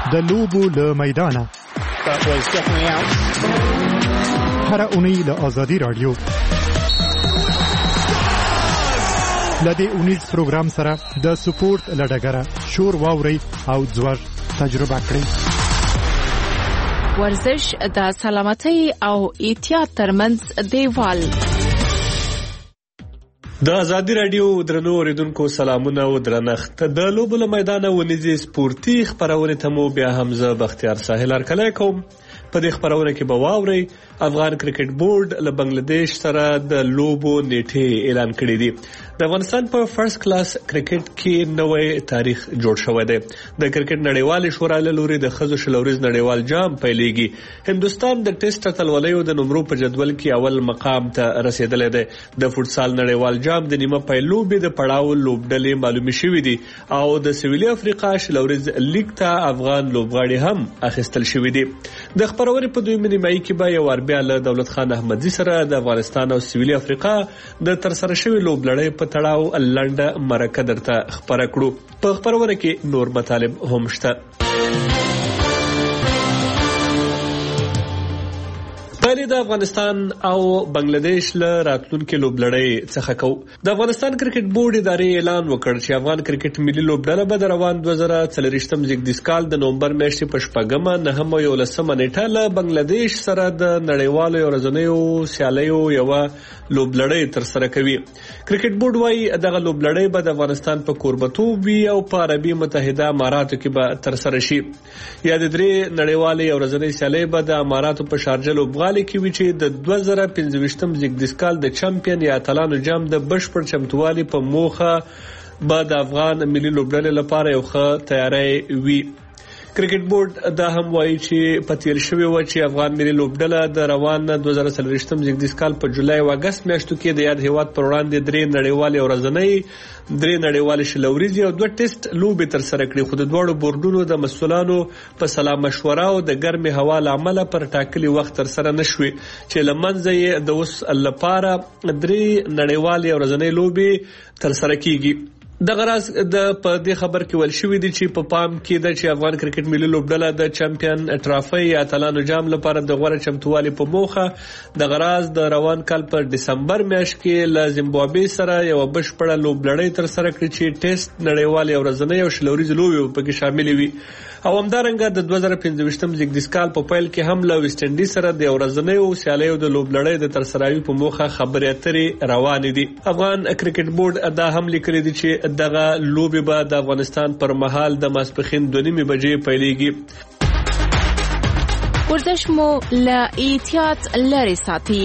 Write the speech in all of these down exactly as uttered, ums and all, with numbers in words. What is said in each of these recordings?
د لوبو له میدانه هر اونۍ له آزادي رادیو لدې اونیز پروګرام سره د سپورت لډګره شور واوري او ځوړ تجربه کړئ. ورزش د سلامتۍ او احتیاط ترمنځ دیوال. د آزادي رادیو درنو اوریدونکو سلامونه او درنښت. د لوبو له میدانه ونیزي سپورتي خبرونه ته مو بیا حمزه بختیار ساحل هرکلی کوم. په دې خبرونه کې به واورئ افغان کرکټ بورډ له بنگلاديش سره د لوبو نیټه اعلان کړې دي. د افغانستان په فرست کلاس کرکټ کې نوې تاریخ جوړ شوی دی. د کرکټ نړیوال شورا له لوري د ښځو شلوريز نړیوال جام پیلېږي. هندستان د ټیسټ اتلولیو د نمرو په جدول کې اول مقام ته رسیدلی دی. د فوټسال نړیوال جام د نیمه پایلوبې د پړاو لوبډلې معلومې شوې دي او د سویلي افریقا شلوريز لیګ ته افغان لوبغاړي هم اخیستل شوې دي. د خبرونه په دویمه نیمایي کې به یو ور بیا له دولت خان احمدزي سره د افغانستان او سویلي افریقا د ترسره شوی لوبلړۍ په تړاو لنډه مرکه درته خبره کړو. په خبرونه کې نور مطالب هم شته. پهلې د افغانستان او بنگلاديش له راتلونکي لوبلړۍ څخه کو. د افغانستان کرکټ بورډ ادارې اعلان وکړ چې افغان کرکټ ملي لوبډله به د روان دوه زره څلوېښتم زیږدیز کال د نومبر میاشتې په شپږمه نهمه او یولسمه نیټه له بنگلاديش سره د نړیوالو ورځنیو سیالیو یوه لوبلړۍ ترسره کوي. کرکټ بورډ وايي دغه لوبلړۍ به د افغانستان په کوربتوب وي او په عربي متحده اماراتو کې به ترسره شي. یا د درې نړیوالې ورځنۍ سیالۍ به د اماراتو په شارجه لوبغالي کې وی چې د دوه زره پنځويشتم زیږدیز کال د چمپیون یا اتلانو جام د بشپړ چمتووالي په موخه به د افغان ملي لوبډلې لپاره یو ښه تیاری وي. کرکټ بورډ دا هم وایي چې په تیر شوی و چې افغان ملي لوبډله د روان دوه زره څلوېښتم زیږدیز کال په جولای او اگست میاشتو کې د یاد هیواد پر وړاندې درې نړیوالې ورځنۍ درې نړیوالې شلوريزي او دوه ټیسټ لوبې ترسره کړې، خو د دواړو بورډونو د مسؤلانو په سلا مشوره او د ګرمې هوا له امله پر ټاکلي وخت ترسره نشوي چې لمنځه یې د اوس لپاره درې نړیوالې ورځنۍ لوبې ترسره کیږي. د غراز د په دې خبر کې ول شوې دي چې په پام کې د چې افغان کرکټ ملي لوبډله د چمپیون ټرافي یا اتلانو جام لپاره د غوړه چمتووالي په موخه د غراز د روان کال په دسمبر میاشت کې له زیمبابوې سره یو بشپړه لوبلړۍ تر سره کړې چې ټیسټ نړیوال ورځنۍ او شلوريز لوبې پکې شامل وي. او همدارنګه د دوه زره پنځويشتم زیږدیز کال په پیل کې هم له ویسټ انډیز سره د ورځنۍ او سیالیو د لوبلړۍ د ترسروي په موخه خبرې اترې روانې دي. افغان کرکټ بورډ دا هم لیکلي دي چې دغه لوبې به د افغانستان پر مهال د ماسپښین دوه نیمې بجې پیلېږي. ورزش مو له احتیاط لرې ساتي.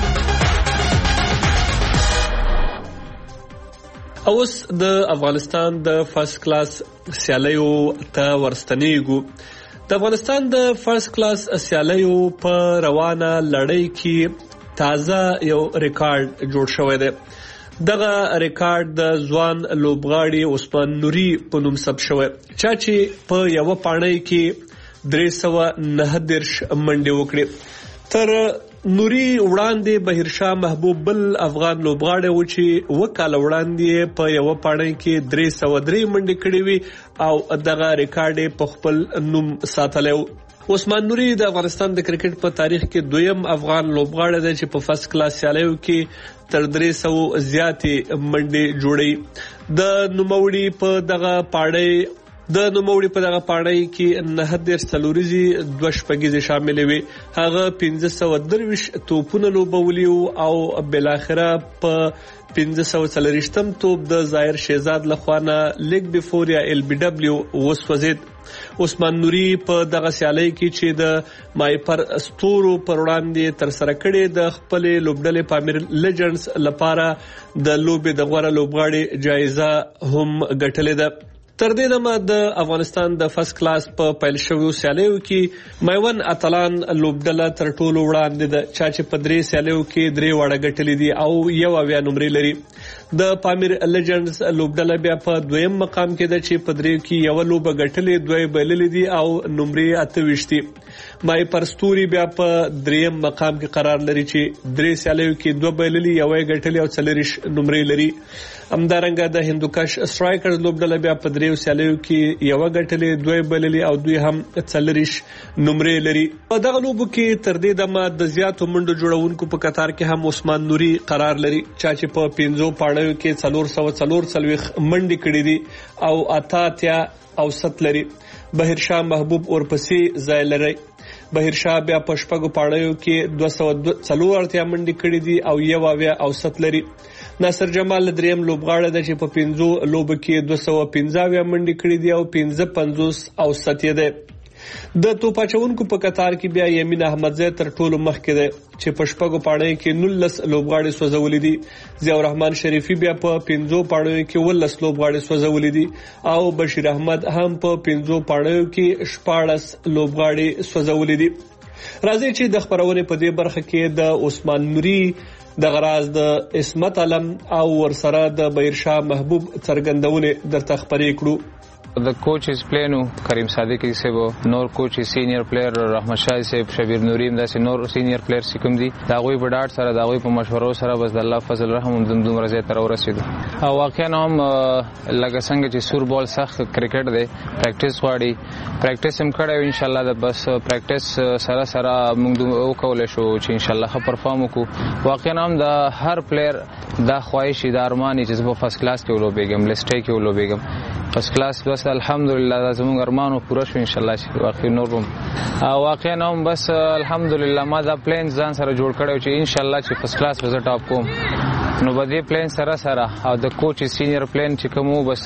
اوس د افغانستان د فرست کلاس سیالیو ته ورستنیږو. د افغانستان د فرست کلاس سیالیو په روانه لړۍ کې تازه یو ریکارډ جوړ شوی دی. دغه ریکارډ د ځوان لوبغاړي عثمان نوري په نوم ثبت شوی، چا چې په یو پاڼۍ کې درې سوه نهه دېرش منډې وکړې. تر نوري وړاندې بهیرشاه محبوب بل افغان لوبغاړی و چې اوه کاله وړاندې په یوه پاڼۍ کې درې سوه درې منډې کړې وي او دغه ریکارډ یې په خپل نوم ساتلی و. عثمان نوري د افغانستان د کرکټ په تاریخ کې دویم افغان لوبغاړی دی چې په فرست کلاس سیالیو کې تر درې سوه زیاتې منډې جوړوي. د نوموړي په دغه پاڼۍ د نوموړي په دغه پاڼۍ کې نهه دېرش څلوریزې دوه شپږیزې شاملې وې. هغه پنځه سوه درویشت توپونه لوبولي او بالاخره په پنځه سوه څلوېښتم توپ د ظاهر شهزاد لخوا نه لیګ بیفور یا ال بی ډبلیو وسوځېد. عثمان نوري په دغه سیالۍ کې چې د مایپر ستورو پر وړاندې ترسره کړې د خپلې لوبډلې پامیر لیجنډز لپاره د لوبې د غوره لوبغاړي جایزه هم ګټلې ده. تر دې دمه د افغانستان د فرست کلاس په پیل شویو سیالیو کې میوند اتلان لوبډله تر ټولو وړاندې ده، چا چې په درې سیالیو کې درې واړه ګټلې دي او یو اویا نمرې لري. د پامیر لیجندز لوبډله بیا په دویم مقام کې ده چې په دریو کې یو لوبه ګټلې دوی بللې دي او نمرې اته ویشت دي. مای پرستوري بیا په دریم مقام کې قرار لري چې درې سیالیو کې دوه بللې یو ګټلې او څلریش نمرې لري. همدارنګه د هندوکش سټرایکرز لوبډله بیا په دریو سیالیو کې یو ګټلې دوی بللې او دوی هم څلریش نمرې لري. په دغه لوبو کې تر دې دمه د زیاتو منډو جوړونکو په قطار کې هم عثمان نوري قرار لري چې په پنځو پاړیو کې څلور سوه څلور څلوېښت منډې کړې دي او اته اتیا اوسط لري. بهرشاه محبوب ورپسې ځای لري. بهرشاه بیا په شپږو پاړیو کې دوه سوه څلور اتیا منډې کړې دي او یو اویا اوسط لري. ناصر جمال دریم لوبغاړی دی چې په پنځو لوبو کې دوه سوه پنځه اویا منډې کړې دي او پنځه پنځوس اوسط یې دی. د توپ اچونکو په قطار کې بیا یمین احمدزی تر ټولو مخکې دی چې په شپږو پاړیو کې نولس لوبغاړي سوځولي دي. ضیاء الرحمن شریفي بیا په پنځو پاړیو کې ولس لوبغاړي سوځولي دي او بشیر احمد هم په پنځو پاړیو کې شپاړس لوبغاړي سوځولي دي. راځي چې د خبرونې په دې برخه کې د عثمان نوري د غراز د اسمت علم او ورسره د بهرشاه محبوب څرګندونه درته خبرې کړو. The coach is playing Karim Sadiqi sebo nor coach is senior player Rahmat Shah seb Shabir Nurim da nor senior player sikum di da غوي بډاټ سره دا غوي په مشورو سره بس د الله فضل رحم دمدم رضی تر ورسېدو. او واقعا هم لکه څنګه چې سور بال سخت کرکټ دی پریکټیس غواړي پریکټیس هم کړو ان شاء الله د بس پریکټیس سره سره موږ وکول شو چې ان شاء الله ښه پرفارم وکړو. واقعا هم د هر پلیر دا خواهش د ارمانی چې په فرست کلاس کې ولوبېږم لسټې کې ولوبېږم فرست کلاس بس الحمدلله دا زموږ ارمانو پوره شو ان شاء الله چې واقعي نورم واقعا هم بس الحمدلله ما دا پلان ځان سره جوړ کړو چې ان شاء الله چې فرست کلاس وزه ټاپ کوم نو بده پلان سره سره او د کوچ سینیئر پلان چې کوم بس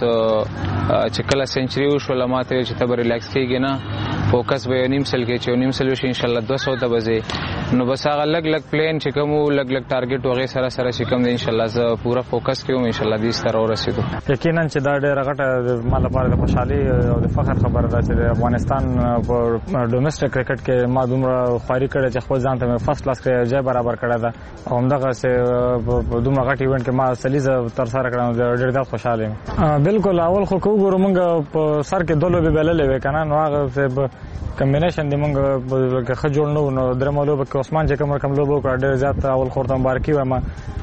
چې کله سنچري وشو لماته چې تبر ریلیکس کېږي نه فوکس به نیم سل کې چې نیم سل شي ان شاء الله دوه سوه ته بځي نو بس هغه لګ لګ پلان چې کوم لګ لګ ټارګټ وغه سره سره چې کوم ان شاء الله زه پورا فوکس کوم ان شاء الله دې ستاره ورسېدو. یقینا چې دا ډېر غټه مال لپاره د خوشحالي او د فخر خبره ده چې د افغانستان په ډومېسټک کرکټ کې ما دومره خواري کړې چې خپل ځان ته فرست کلاس کې ځای برابر کړی ده او همدغه سه دومره غټ ایونت کې ما سلیزه تر سره کړم ډېر ډېر خوشاله یم. بالکل اول خو کو ګورو موږ په سر کې دولو به بللې وې کنه نو هغه کمبینیشن دی موږ ښه جوړ نه و نو درېمه لوبه کې عثمان چې کوم رقم لوبه وکړه ډېر زیات اول خو ورته مبارکي وایم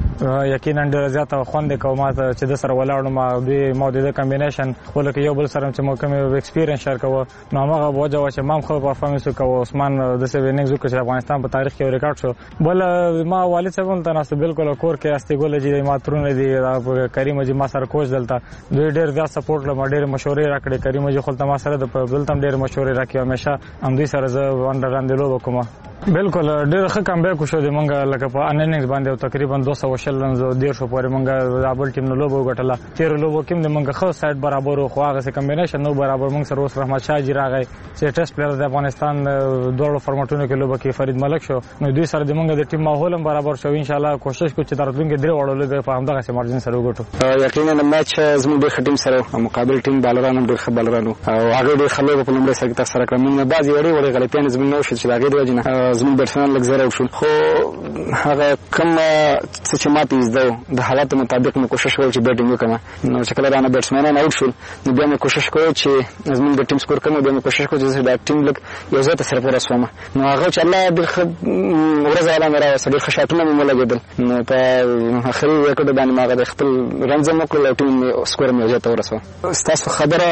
یقینا ډېر زیات خوند کوم ما ته چې د سره ولاړم ما دوی ما د کمبینیشن خپل کې یو بل سره چې مو کوم ایکسپیرینس شیر کوو نو هغه وجه و چې ما خو پرفارمنس وکړ عثمان د سه ویننګ وکړ چې افغانستان په تاریخ کې ریکارډ شو. بل ما والد صاحب ته ناس بالکل کور کې استی ګول جی ما ترونه دي کریم جی ما سره کوچ دلته دوی ډېر زیات سپورټ لمه ډېر مشورې راکړي کریم جی خپل ما سره د دلته ډېر مشورې راکړي همیشه هم دوی سره زه انډر راندې لوب کوم. بالکل ډېر ښه کمبیک وشو د مونږ لکه په انینګز باندې تقریبا دوه سوه شل رنز ډېر شو پورې مونږ د ابل ټیم نو لوبو غټله تیر لوبو کې د مونږ خو سایډ برابر خو هغه سه کمبینیشن نو برابر مونږ سره اوس رحمت شاه جی راغی چې ټیسټ پلیئر د افغانستان دوه فارمټونو کې لوبه کې فرید ملک شو نو دوی سره د مونږ د ټیم ماحول هم برابر شو ان شاء الله کوشش کوو چې درتلونکو درې وړو لوبه په همدغه سه مارجن سره وګټو. یقینا میچ زموږ د ټیم سره مقابل ټیم بالرانو ډېر ښه بالرانو او هغه ډېر خلک په لومړي سره تاسو سره کړم موږ بعضي وړي وړي غلطیان زموږ نو شو چې هغه د وجنه زموږ بیټسمن لږ زره وشو خو هغه کوم چې ما پیږدو د حالات مطابق مې کوشش وکړ چې بیټینګ وکړم نو چې کله رانه بیټسمنان اوټ شول نو بیا مې کوشش کوم چې زموږ د ټیم سکور کوم بیا مې کوشش کوم چې د ټیم لګ یو ځای ته سره ورسوم نو هغه چې الله د ورځ والا مې راوستل ډېر ښه شاټونه مې ولګېدل نو په اخري وکړه باندې ما غوښتل خپل رنز مې کړل او ټیم سکور مې یو ځای ته ورسوم. تاسو خبره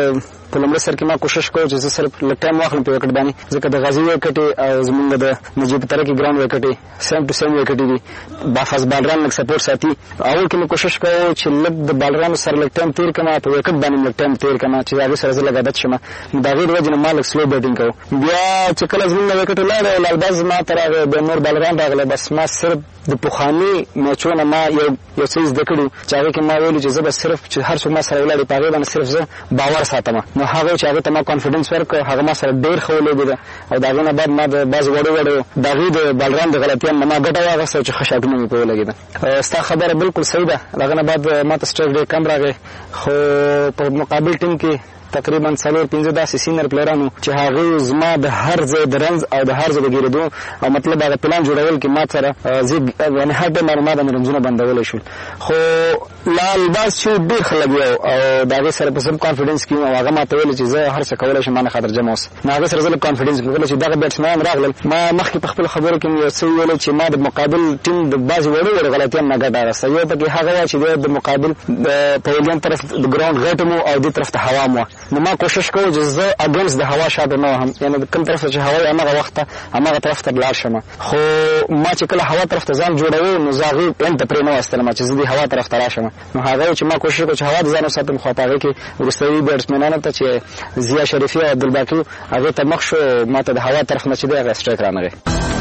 په لومړي سر کې ما کوشش کوم چې زه صرف لږ ټایم واخلم په وکټ باندې ځکه د غازي وکټې او زمونږ د نجیب ترکی ګراوند وکټې سیم ټو سیم وکټې دي بافاز بالران لږ سپورټ ساتي اول کې مې کوشش کوم چې لږ د بالرانو سره لږ ټایم تیر کړم په وکټ باندې لږ ټایم تیر کړم چې هغه سره زه لږ عادت شم د هغې د وجې نه ما لږ سلو بیټینګ کوم. بیا چې کله زمونږ وکټ لاړ لالباز ما ته راغی د نور بالران راغله بس ما صرف د پخواني میچونو ما یو یو څه زده کړو چې هغې کې ما ویلي چې زه به صرف چې هر څوک ما سره ولاړ په هغې باندې صرف زه باور ساتم نو هغه چې هغه ته ما کانفیډنس ورکړ هغه ما سره ډېر ښه ولوبېده او د هغې نه بعد ما د بعض وړو وړو د هغې د بالران د غلطیانو نه ما ګټه واخیسته چې ښه شاټونه مې پرې ولګېده. ستا خبره بالکل صحیح ده د هغه نه بعد ما ته سټرایک ډېر کم راغی خو په مقابل ټیم کې تقریبا څلور پنځه داسې سینیر پلیرانو چې هغه زما د هر ځای د رنز او د هر ځای د ګیرېدو او مطلب هغه پلان جوړول کې ما سره زه یعنې هر ډېر ما باندې رنزونه بندولی شول خو لال باز چې ډېر خلک یو او د هغې سره په سم کانفیډنس کې او هغه ما ته ویل چې زه هر څه کولی شم ما نه خاطر جمع اوسه نو هغې سره زه لږ کانفیډنس مې چې دغه بیټسمینان راغلل ما مخکې په خپلو خبرو کې مې یو څه وویلو چې ما د مقابل ټیم د بعضې وړو وړو غلطیان نه ګټه اخیسته یو پکې هغه وه چې د مقابل په ویلیام طرف د ګراونډ غټ مو او دې طرف ته هوا مو نو ما کوشش کوم چې زه اګینست د هوا شاته نه وهم یعنې کوم طرف ته چې هوا یې هماغه وخت ته هماغه طرف ته لاړ شم خو ما چې کله هوا طرف ته ځان جوړوي نو زه هغې اند ته پرې نه وستلم چې زه دې هوا طرف ته راشم نو هغه چې ما کوشش وکړم چې هوا د ځان وساتم خو په هغې کې وروستوي بیټسمینانو ته چې ضیا شریفي او عبدالباقي هغې ته مخ شو ما ته د هوا طرف نه چې دی هغه سټرایک رانغی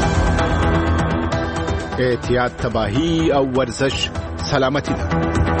احتیاط تباهی او ورزش سلامتی ده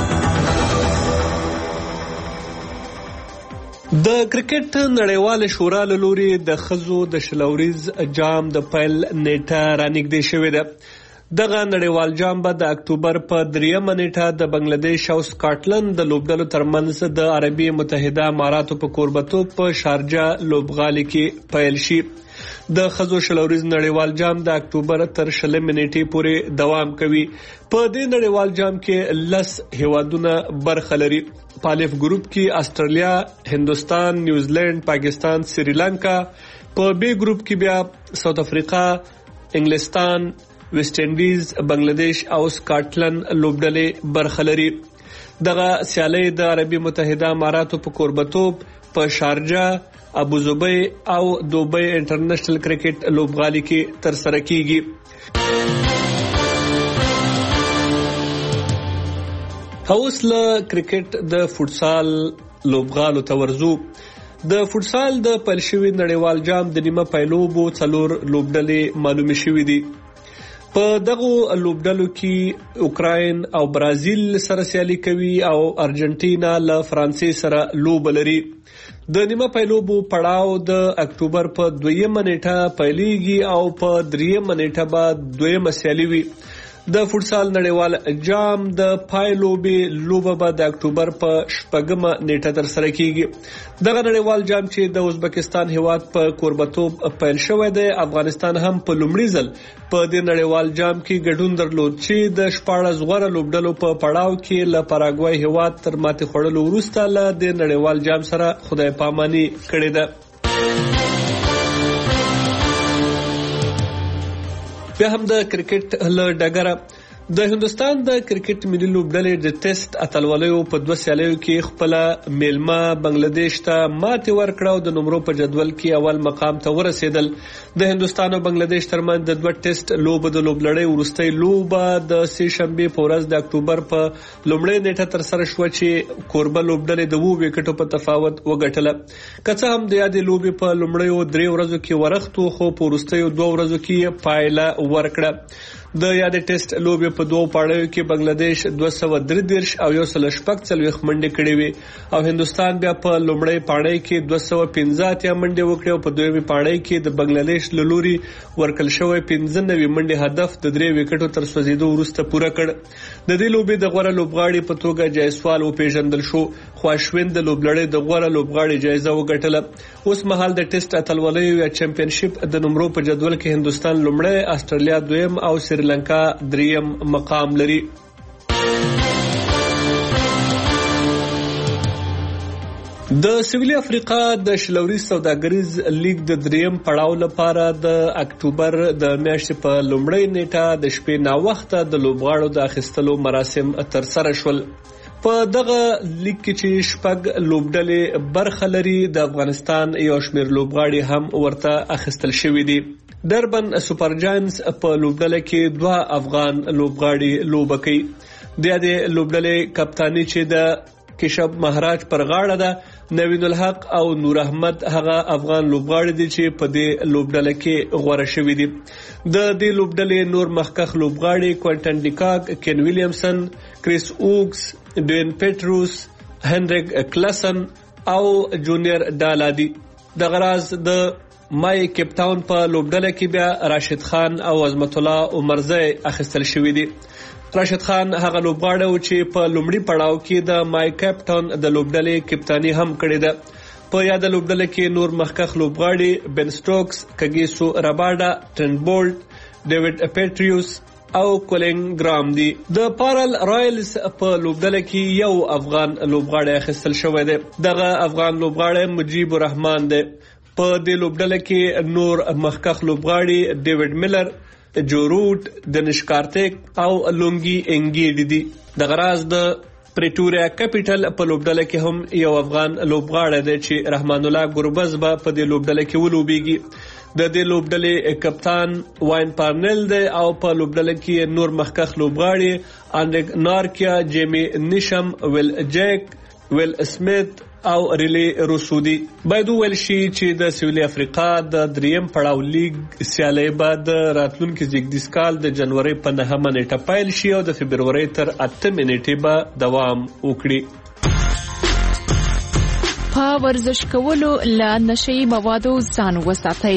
د کرکټ نړیواله شورا له لوري د ښځو د شلوریز جام د پیل نیټه رانږدې شوې ده دغه نړیوال جام به د اکتوبر په دریمه نیټه د بنگلاديش او سکاټلند د لوبډلو ترمنځ د عربي متحده اماراتو په کوربتوب په شارجه لوبغالي کې پیل شي د ښځو شلوریز نړیوال جام د اکتوبر تر شلمې نیټې پورې دوام کوي په دې نړیوال جام کې لس هیوادونه برخه لري په الف ګروپ کې استرالیا، هندوستان، نیوزیلند، پاکستان، سریلانکا، په بی ګروپ کې بیا ساوث افریقا، انګلستان، ویسټ انډیز، بنگلاديش او سکاټلند لوبډلې برخه لري دغه سیالي د عربي متحده اماراتو په کوربتوب په شارجه، ابوظبي او دوبۍ انټرنیشنل کرکټ لوبغالي کې ترسره کیږي اوس له کرکټ د فوټسال لوبغالو ته ورځو د فوټسال د پیل شوي نړیوال جام د نیمه پیلوبو څلور لوبډلې معلومې شوې دي په دغه لوبډلو کې اوکراین او برازیل سره سیالي کوي او ارجنټینا له فرانسې سره لوب لري د نیمه پیلوبو پړاو د اکتوبر په دویمه نیټه پیلېږي او په دریمه نیټه به دویمه سیالي وي د فوټسال نړیوال جام د پایلوبې لوبه به د اکتوبر په شپږمه نیټه ترسره کیږي دغه نړیوال جام چې د ازبکستان هیواد په کوربتوب پیل شوی دی افغانستان هم په لومړي ځل په دې نړیوال جام کې ګډون درلود چې د شپاړس غوره لوبډلو په پړاو کې له پاراګوای هیواد تر ماتې خوړلو وروسته له دې نړیوال جام سره خدای پاماني کړې ده بیا هم د کرکټ له ډګره د هندوستان د کرکټ ملي لوبډلې د ټیسټ اتلولیو په دوه سیالیو کې خپل میلمه بنگلاديش ته ماتې ورکړه او د نمرو په جدول کې اول مقام ته ورسېدل د هندوستان او بنگلاديش ترمنځ د دوه ټیسټ لوبو د لوبلړۍ وروستۍ لوبه د سه شنبه په ورځ د اکتوبر په لومړۍ نیټه تر سره شو چې کوربه لوبډلې د وو وکټو په تفاوت وګټله کڅه هم د یادې لوبې په لومړیو درې ورځو کې ورختو خو په وروستیو دوه ورځو کې پایله ورکړه د یادې ټیسټ لوبې په دوه پاړیو کې بنگلاديش دوه سوه درې دېرش او یو سل شپږ څلوېښت منډې کړې وې او هندوستان بیا په لومړۍ پاړۍ کې دوه سوه پنځه اتیا منډې وکړې او په دویمې پاړۍ کې د بنگلاديش له لوري ورکړل شوی پنځه نوي منډې هدف د درې وکټو تر سوځېدو وروسته پوره کړ د دې لوبې د غوره لوبغاړي په توګه جایسوال وپېژندل شو خو اشوین د لوبلړۍ د غوره لوبغاړي جایزه وګټله اوس مهال د ټیسټ اتلولیو یا چمپیونشپ د نمرو په جدول کې هندوستان لومړی، استرالیا دویم او سریلانکا دریم مقام لري د سویلي افریقا د شلوریز سوداګریز لیگ د دریم پړاو لپاره د اکتوبر د میاشتې په لومړۍ نیټه د شپې ناوخته د لوبغاړو د اخیستلو مراسم ترسره شول په دغه لیگ کې چې شپږ لوبډلې برخه لري د افغانستان یو شمېر لوبغاړي هم ورته اخیستل شوي دي دربن سپر جاینټس په لوبډله کې دوه افغان لوبغاړي لوبه کوي د دې لوبډلې کپتانی چې د کشب مهراج پر غاړه ده نوین الحق او نور احمد هغه افغان لوبغاړي دي چې په دې لوبډله کې غوړه شوي دي د دې لوبډلې نور مخکخ لوبغاړي کوینټن ډیکاک، کین ویلیامسن، کریس اوکس، ډوین پیټروس، هنریک کلسن او جونیئر ډالادي د غراز د مای کیپ ټاون په لوبډله کې بیا راشد خان او عظمت الله عمرزی اخیستل شوي دي راشد خان هغه لوبغاړی و چې په لومړي پړاو کې د مای کیپ ټاون د لوبډلې کپتانی هم کړې ده په یاد لوبډله کې نور مخکخ لوبغاړي بن سټوکس، کګیسو راباډا، ټرنټ بولټ، ډیوډ پیټریوس او کولین ګرام دي. د پارل رایلز په لوبډله کې یو افغان لوبغاړی اخیستل شوی دی. دغه افغان لوبغاړی مجیب الرحمن دی. په دې لوبډله کې نور مخکخ لوبغاړي ډیوډ میلر، جو روټ، دنش کارتیک او لونګي انګیډ دي. د غراز د پریټوریا کیپټل په لوبډله کې هم یو افغان لوبغاړی دی چې رحمان الله ګربز به په دې لوبډله کې ولوبېږي. د دې لوبډلې کپتان واین پارنل دی او په لوبډله کې نور مخکخ لوبغاړي انډریک نارکیا، جیمی نیشم، ویل جیک، ویل سمیت او ریلی روسودی. باید ویل شي چې د سویلي افریقا د دریم پړاو لیگ سیالي بعد راتلونکي زیږدیز کال د جنوري په نهمه نیټه پیل شي او د فبروري تر اتمه نیټې به دوام وکړي. په ورزش کولو له نشي موادو ځان وساتئ.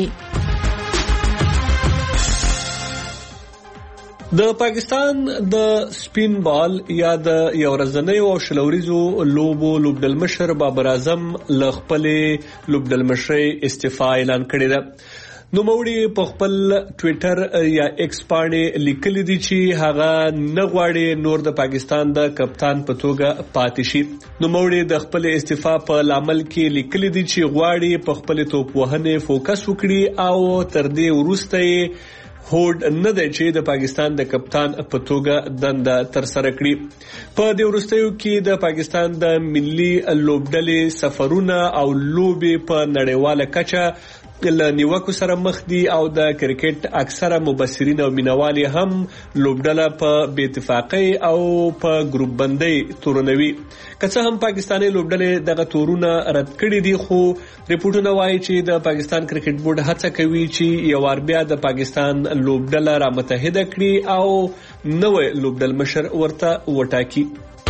د پاکستان د سپین بال یا د یو ورځنۍ او شلوریزو لوبو لوبډلمشر بابر اعظم له خپلې لوبډلمشرۍ استعفا اعلان کړې ده. نوموړي په خپل ټویټر یا ایکس باندې لیکلي دي چې هغه نه غواړي نور د پاکستان د کپتان په توګه پاتې شي. نوموړي د خپل استعفا په لامل کې لیکلي دي چې غواړي په خپل توپ وهنې فوکس وکړي او تر دې وروسته هوډ نه دی چې د پاکستان د کپتان په توګه دنده تر سره کړي. په دې وروستیو کې د پاکستان د ملي لوبډلې سفرونه او لوبې په نړیواله کچه له نیوکو سره مخ دي او د کرکټ اکثره مبصرین او مینوالي هم لوبډله په بې اتفاقۍ او په ګروپ بندۍ تورنوي. که څه هم پاکستاني لوبډلې دغه تورونه رد کړي دي، خو ریپورتونه وایي چې د پاکستان کرکټ بورډ هڅه کوي چې یو وار بیا د پاکستان لوبډله را متحده کړي او نوې لوبډلمشر ورته وټاکي.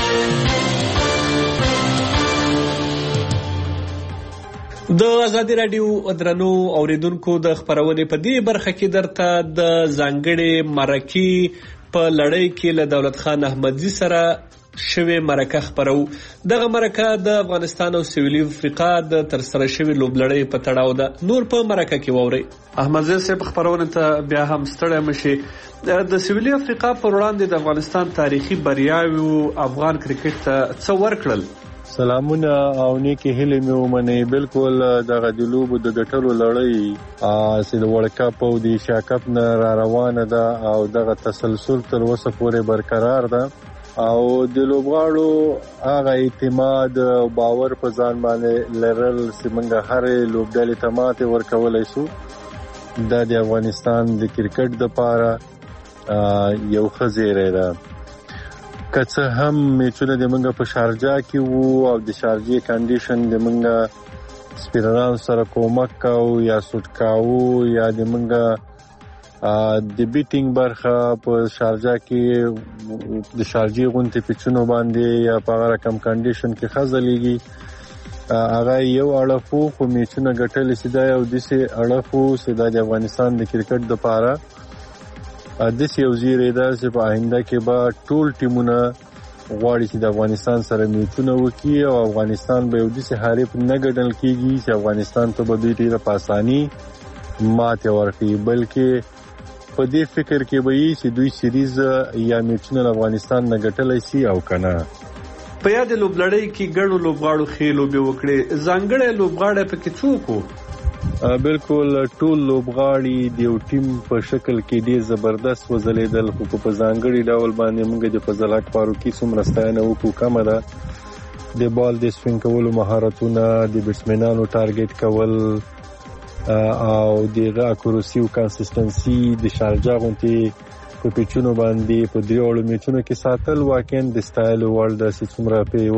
د ازادي رادیو درنو اوریدونکو د خبرونې په دې برخه کې درته د ځانګړي مرکې په لړۍ کې له دولت خان احمدزي سره شوی مرکه خبرو. دغه مرکه د افغانستان او سویلي افریقا د ترسره شوی لوبلړۍ په تړاو ده. نور په مرکه کې ووري. احمدزي صاحب خبرونه ته بیا هم ستړی مشي. د سویلي افریقا پر وړاندې د افغانستان تاریخي بریاوي افغان کرکټ ته څه ورکړل؟ سلامونه او نیکی هیله مې ومنئ. بالکل دغه د لوبو د ګټلو لړۍ چې د ورلډ کپ او د ایشیا کپ نه را روانه ده او دغه تسلسل تر اوسه پورې برقرار ده او د لوبغاړو هغه اعتماد او باور په ځان باندې لرل چې موږ هرې لوبډلې ته ماتې ورکولی شو. دا د افغانستان د کرکټ دپاره یو ښه زیری ده. که څه هم میچونه د موږ په شارجه کې وو او د شارجې کنډیشن د موږ سپینرانو سره کومک کاو یا سوټ کاو یا د موږ د بیټینګ برخه په شارجه کې د شارجې غونډې پیچونو باندې یا په هغه رقم کنډیشن کې ښه ځلیږي. هغه یو اړخ وو، خو میچونه ګټلې چې دا یو داسې اړخ وو چې دا د افغانستان د کرکټ دپاره داسې یو زیری ده چې په آینده کې به ټول ټیمونه غواړي چې د افغانستان سره میچونه وکړي او افغانستان به یو داسې حریف نه ګڼل کېږي چې افغانستان ته به دوی ډېره په اساني ماتې ورکړي، بلکې په دې فکر کې به وي چې دوی سیریز یا میچونه له افغانستان نه ګټلی سي او که نه. په یاد لوبلړۍ کې ګڼو لوبغاړو ښې لوبې وکړې. ځانګړی لوبغاړی پکې څوک و؟ بالکل ټول لوبغاړي د یو ټیم په شکل کې ډیر زبردست وځلیدل، خو په ځانګړي ډول باندې موږ د فضل حق فاروقي څومره ستاینه وکړو کمه ده. د بال د سوینګ کولو مهارتونه، د بیټسمنانو ټارګټ کول او د اکوریسي او کنسستنسي د شارجه غونډې په پیچونو باندې په دریوړو میچونو کې ساتل واقعا د ستایلو وړ ده چې څومره پرې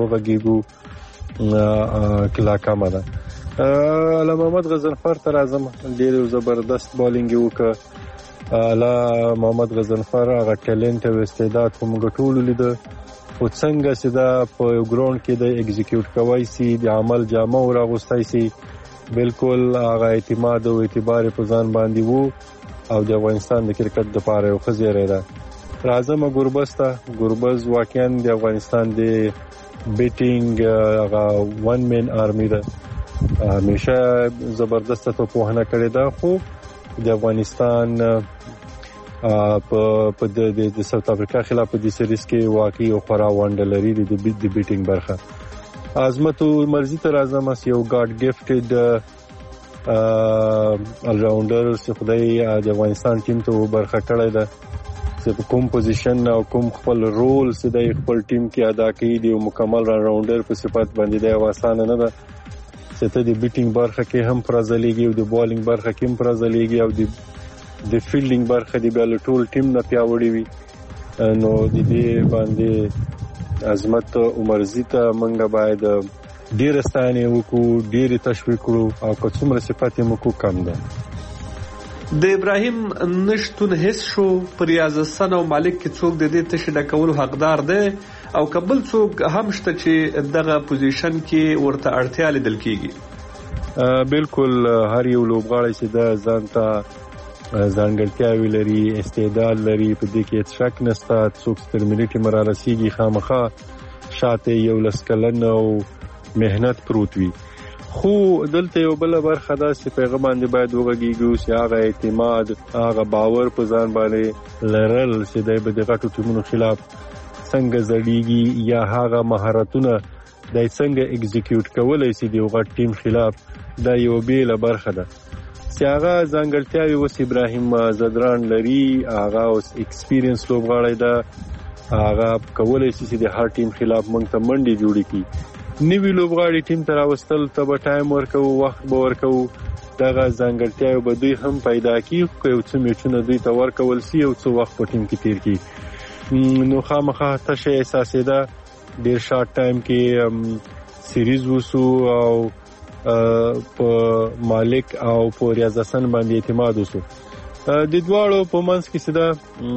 وغږېږو کلا کمه ده. علامه محمد غضنفر ته راځم. ډېر زبردست بالینګ یې وکړه. علامه محمد غضنفر هغه ټیلنټ او استعداد خو موږ ټولو لیده، خو څنګه چې دا په یو ګراوند کې د ایګزیکیوټ کوی سي، د عمل جامه وراغوستی سي، بالکل هغه اعتماد او اعتبار په ځان باندې وو او د افغانستان د کرکټ دپاره یو ښه زیری ده. راځم ګربز ته. ګربز واقعا د افغانستان د بیټینګ هغه ون مین آرمي ده همیشه زبردست توپوهنه کړې ده، خو د افغانستان په په د ساوث افریقا خلاف په دې سریز کې واقعي او خورا وانډه لري د بیټینګ برخه. عظمت مرزي تر اعظم اس یو ګاډ ګفټډ ال راونډر چې خدای د افغانستان ټیم ته برخه کړی ده، چې په کوم پوزیشن او کوم خپل رول چې د خپل ټیم کې ادا کوي دی مکمل راونډر په صفات باندې د آسان نه ده چې ته د بیټینګ برخه کې هم پرځلېږي او د بالینګ برخه کې هم پرځلېږي او د د فیلډینګ برخه دی بل ټول ټیم نه پیاوړی وي. نو د دې باندې عظمت عمرزي ته منګه باید ډیر ستانه وکړو، ډیر تشویق کړو او که څومره صفات یې مکو کم ده. د ابراهیم نشتون هیڅ شو پر ریاض حسن او مالک کې څوک د دې تشه ډکولو حقدار دی او قبل څوک هم شته چې دغه پوزیشن کې ورته اړتیا لیدل کیږي. بالکل هر یو لوبغاړی چې د ځانته ځانګړتیاوې لري، استعداد لري، په دې کې هیڅ شک نشته. څوک ترمینیټي مرارسیږي خامخا شاته یو لسکلن او مهنت پروت وي، خو دلته یو بل برخه ده چې پیغام باندې باید وګړيږي چې هغه اعتماد، هغه باور په ځان باندې لرل چې د بدغټو ټیمونو خلاف څنګه زړیږي یا هغه مهارتونه د څنګه ایگزیکیوټ کولای شي د یو غټ ټیم خلاف، دا یو بیل برخه ده چې هغه ځانګړتیاوي وس ابراهیم زدران لري. هغه اوس ایکسپیرینس لوبغاړی ده، هغه کولای شي چې د هر ټیم خلاف مونږ ته منډي جوړی کی. نوی لوبغاړي ټیم ته راوستل ته به ټایم ورکو، وخت به ورکو، دغه ځانګړتیاوي به دوی هم پیدا کی، خو یو څه میچونه دوی ته ورکول سی او څه وخت په ټیم کې تیر کی. نو خامخا تشه احساسې ده ډیر شارټ ټایم کې سیریز وسو او په مالک او په ریاض حسن باندې اعتماد وسو. د دواړو په منځ کې سده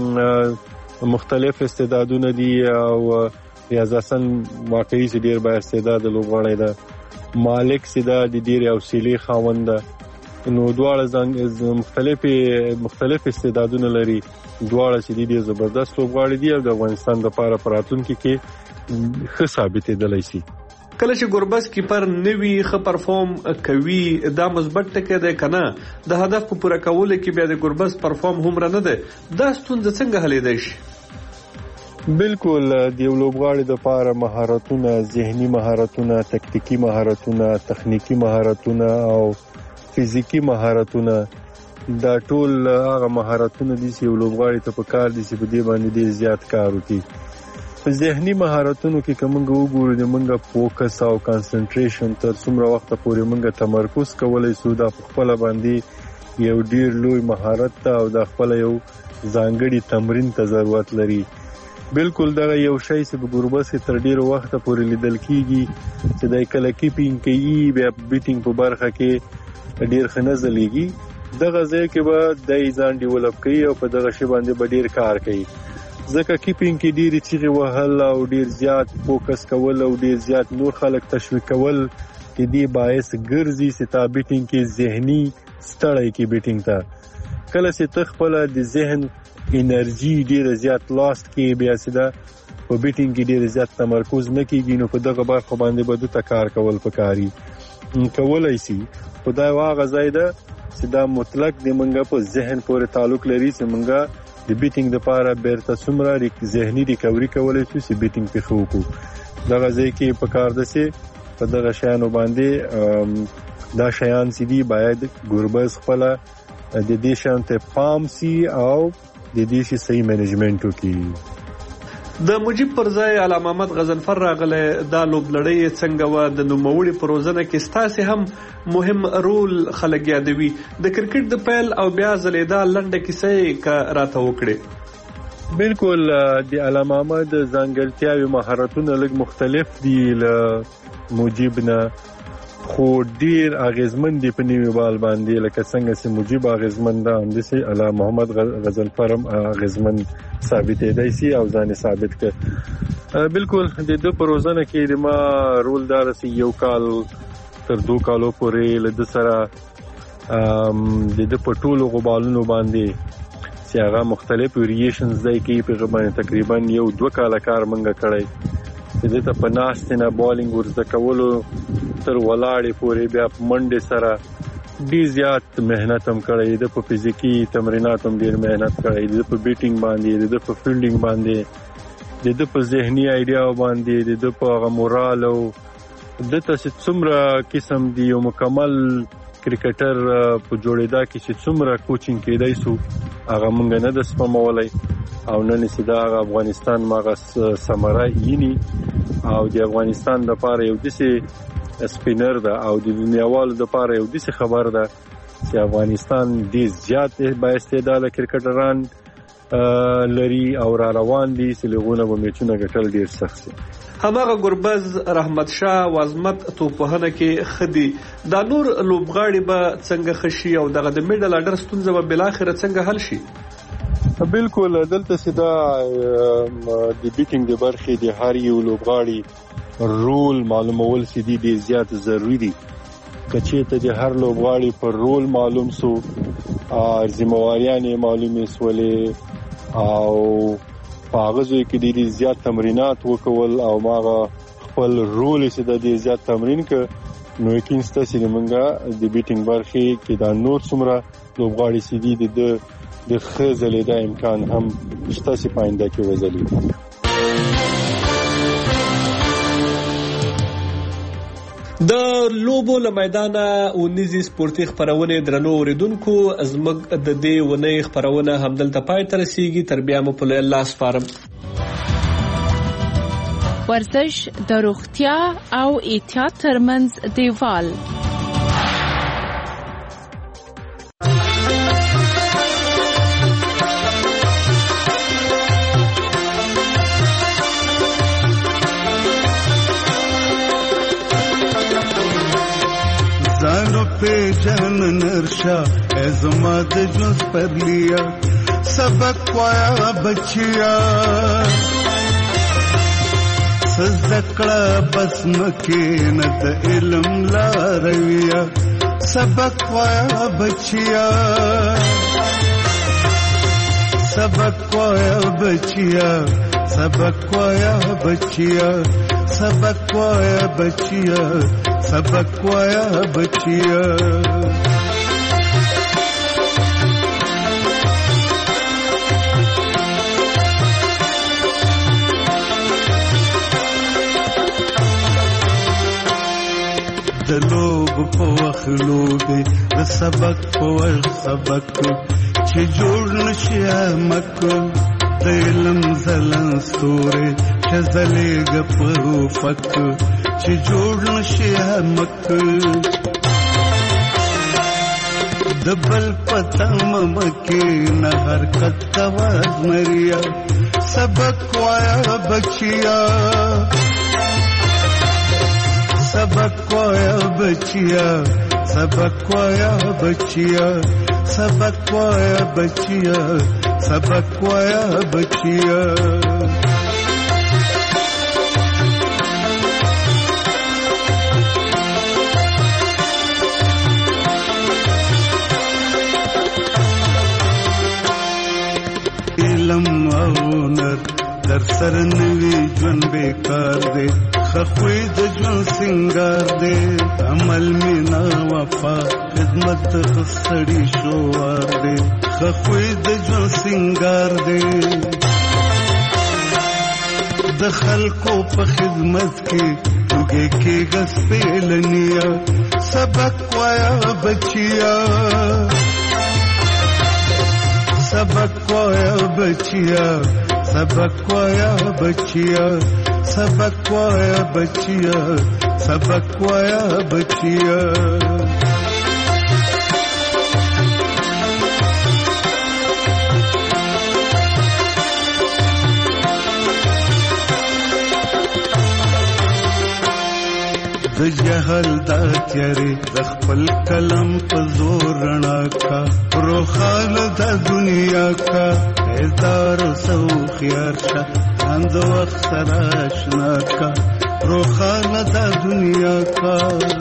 مختلف استعدادونه دي او ریاض حسن واقعي چې ډیر با استعداد لوبغاړی ده، مالک سده د ډیر حوصله خاوند ده. نو دواړه مختلف مختلف استعدادونه لري، دواړه چې ډیر زبردست لوبغاړي دي او د افغانستان لپاره پراتونکو کې ښه ثابتېدلی شي. کله چې ګوربز کیپر نوی ښه پرفارم کوي دا مثبت ټکی دی کنه، د هدف په پوره کولو کې بیا د ګوربز پرفارم هم نه ده، دا ستونزه څنګه حلیدای شي؟ بالکل د یو لوبغاړي د لپاره مهارتونه، ذهني مهارتونه، تکتیکی مهارتونه، تخنیکی مهارتونه او فزیکی مهارتونه، دا ټول هغه مهارتونه دي چې یو لوبغاړي ته پکار دي چې په دې باندې ډیر زیات کار وکړي. په ذهني مهارتونو کې کومه وګورو د منګه فوکس او کانسنټریشن تر څومره وخت پورې منګه تمرکز کولای شو، دا خپل باندې یو ډیر لوی مهارت ته او د خپل یو ځانګړي تمرین ته ضرورت لري. بالکل دا یو شی چې په ګوربز کې تر ډیر وخت پورې لیدل کیږي چې د کله کیپینګ کوي، بیا بیټینګ په برخه کې ډیر خنځلېږي. دغه ځای کې به د ځان ډیولپ کوي او په دغه شی باندې به ډیر کار کوي، ځکه کیپینګ کې ډیر چیغې وهل او ډیر زیات فوکس کول او ډیر زیات نور خلک تشویق کول کې دی باعث ګرځي چې تا بیټینګ کې ذهني ستړی کې بیټینګ ته کله چې تخپل د ذهن انرژي ډیر زیات لاست کې بیا سده په بیټینګ کې ډیر زیات تمرکز نکېږي، نو په دغه برخه باندې به د کار کول پکاري کولای شي. خدای واغه زیاده چې دا مطلق د منګه په ذهن پورې تعلق لري چې منګه د بیټینګ لپاره بیرته څومره ذهني ریکوري کولای شي چې بیټینګ په خو کو. دغه ځای کې په کار ده چې په دغه شیانو باندې دا شیان چې دی باید ګوربز خپل د دې شان ته پام سي او د دې شي صحیح منیجمنت وکړي. د مجيب پر ځای علامه محمد غزنفر راغله، دا لوبلړۍ څنګه و د نوموړي پروژنه کې ستاسو هم مهم رول خلک یادوي. د کرکټ د پیل او بیا زلیدا لنډه کیسه کا راته وکړي. بالکل د علامه محمد ځانګړتیاوي مهارتونه لږ مختلف دي له مجيب نه، خو ډیر اغیزمن دي په نیمه بال باندې، لکه څنګه چې مجيب اغیزمن ده همداسې علامه محمد غزنفر هم اغیزمن ثابتې دی سي او ځان ثابت کړ. بالکل د دې پروژنه کې د ما رول دار سي یو کال تر دوه کالو پورې له سره د دې پټولو غوبالونو باندې چې هغه مختلف ویریشنز دی کې په غوښمن تقریبا یو دوه کال کار منګه کړی. د دې ته په ناستنه بالینګ ورزده کولو تر ولاړې پورې بیا منډه سره ډیر زیات مهنت هم کړی د په فزیکی تمرینات هم ډیر مهنت کړی د په بیټینګ باندې د په فیلډینګ باندې د په ذهني ایډیا باندې د په مورال او د تاسو څومره قسم دی یو مکمل کرکټر په جوړېدا کې چې څومره کوچینګ کېدای سو هغه مونږ نه د سپمولای او نن سیدا افغانستان ماغه سمرا یینی او د افغانستان د پاره یو دسي سپینر ده او د دنیاوالو د پاره یو دسي خبر ده چې افغانستان ډیر زیات با استعداد کرکټران لري او را روان دي چې لغونه به میچونه ګټل ډیر سخت دي. هماغه ګربز رحمت شاه وازمت توپهنه کې خدي دا نور لوبغاړي به څنګه خشي او دغه د میډل اډر ستونزه به بل اخر څنګه حل شي؟ بالکل دلته سیدا د بیټینګ د برخې د هر یو لوبغاړي رول معلومول سیدي ډیر زیات ضروری دي. کچېته د هر لوبغاړي پر رول معلوم سو ځمواریانه معلومې سولې او پاغزوی کې ډیر زیات تمرینات وکول او ماغه خپل رول سیده ډیر زیات تمرین ک نو یقین ستاسو لمنګه د بیټینګ برخې کې دا نور څومره لوبغاړي سیدي د د خزلې د امکان هم ستاسو پاینده کې وزلي. د لوبو له میدانه اونیزي سپورتي خبرونه درنو اوریدونکو ازمګ د دې ونې خبرونه همدلته پای تر رسیدي. تر بیا مو په الله سپارم. ورزش د روغتیا او احتیاط ترمنځ دیوال. पे जन नरशा एज़माद जुज़ पर लिया सबक पाया बचिया सज़कड़ा बस्म के नत इल्म ला रविया सबक पाया बचिया सबक पाया बचिया सबक पाया बचिया सबक पाया बचिया सबक पाया बचिया. د لوب په وخت لوبې د سبق په وخت سبق چې جوړ نشي مک د علم زلن ستوري چې زلېږي په فک چې جوړ نشي مک د بل پتم مکه نه حرکت کواز مریا سبق وایا بچیا सबक कोया बचिया सबक कोया बचिया सबक कोया बचिया सबक कोया बचिया. इलम औनर در سر نوی جون بیکار دے خفوی د جون سنگار دے عمل مینا وفا خدمت خستڑی شوار دے خفوی د جون سنگار دے د خلقو په خدمت کې وګه کې غس پیلنیا سبق وایا بچیا سبق وایا بچیا सबक वाया बचिया सबक वाया बचिया सबक वाया बचिया. د جهل دا تیارې د خپل کلم په زور رڼا کا روخال د دنیا کا هزار سو خيار شا اند وخت سره آشنا کا روخال د دنیا کا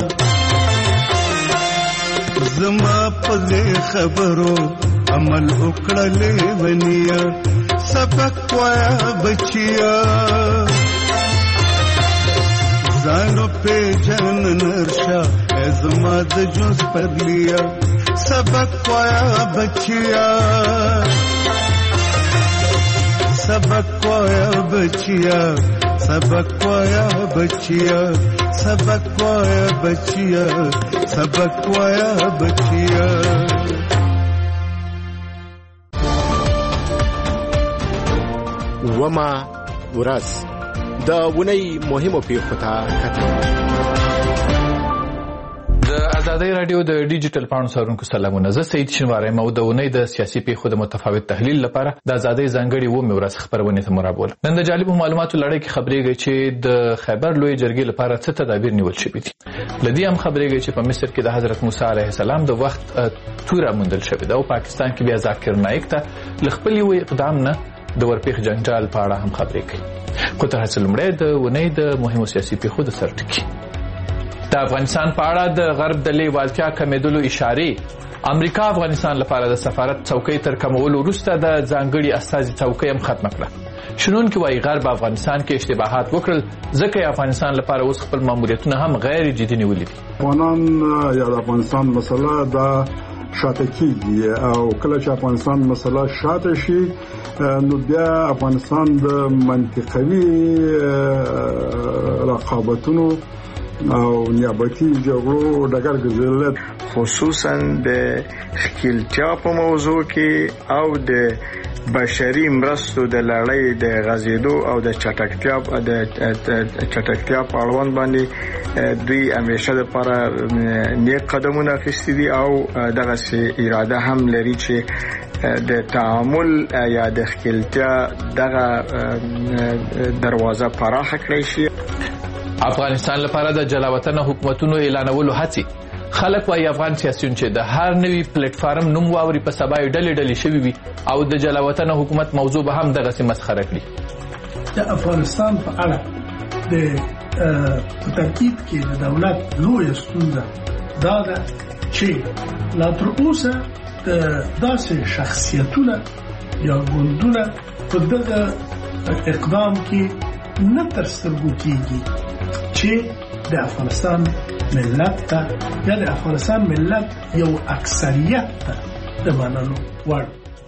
زما په خبرو عمل وکړلې ونیا سبق وایا بچیا زانو پہ جن نرشا ازماد جوز پر لیا سبق پایا بچیا سبق پایا بچیا سبق پایا بچیا سبق پایا بچیا سبق پایا بچیا وما ورځ د ونی مهمو پیښو ته کتل. د ازادۍ رادیو د ډیجیټل پاڼو څارونکو سلامونه. زه سید شینواری مو د ونی د سیاسي پیښو د متفاوت تحلیل لپاره د ازادۍ ځانګړي و میراث خبرونه ته مرابول. نن د جالبو معلوماتو لړۍ کې خبرېږي چې د خیبر لوی جرګې لپاره څه تدابیر نیول شوي دي. لدی هم خبرېږي چې په مصر کې د حضرت موسی علیه السلام د وخت توره موندل شوې ده او پاکستان کې بیا ذاکر نایک ته لخپلی و اقدام نه د ورپېښ جنجال په اړه هم خبرې کوي. خو تر هڅه لومړی د ونی د مهمو سیاسي پیښو د سر ټکي. د افغانستان په اړه د غرب د لیوالتیا کمیدلو اشارې. امریکا افغانستان لپاره د سفارت څوکۍ تر کمولو وروسته د ځانګړي استازي څوکۍ هم ختمه کړه. شنونکي وايي غرب افغانستان کې اشتباهات وکړل ځکه افغانستان لپاره اوس خپل ماموریتونه هم غیر جدي نیولي دي. افغانان یا د افغانستان مسله د شاته کیږي او کله چې افغانستان مسله شاته شي نو بیا افغانستان د منطقوي رقابتونو او نیابتي جګړو ډګر ګرځېدل، خصوصا د ښکیلتیا په موضوع کې او د بشري مرستو د لړۍ د غزیدو او د چټکتیا د چټکتیا په اړوند باندې دوی همیشه لپاره نیک قدمونه اخیستي دي او دغه سي اراده هم لري چې د تعامل یا د ښکیلتیا دغه دروازه پراخه کړی شي. افغانستان لپاره د جلاوطن حکومتونو اعلانولو هڅې. خلک وايي افغان سیاسيون چې د هر نوي پلیټ فارم نوم واوري په سبا یې ډلې ډلې شوي وي او د جلاوطن حکومت موضوع به هم دغه سي مسخره کړي. د افغانستان په اړه د په ترکیب کې د دولت لوی ستونزه دا ده چې لا تر اوسه د داسې شخصیتونه یا ګوندونه په دغه اقدام کې نه تر سترګو کېږي چې د افغانستان ملت ته یا د افغانستان ملت یو اکثریت ته د منلو وړ.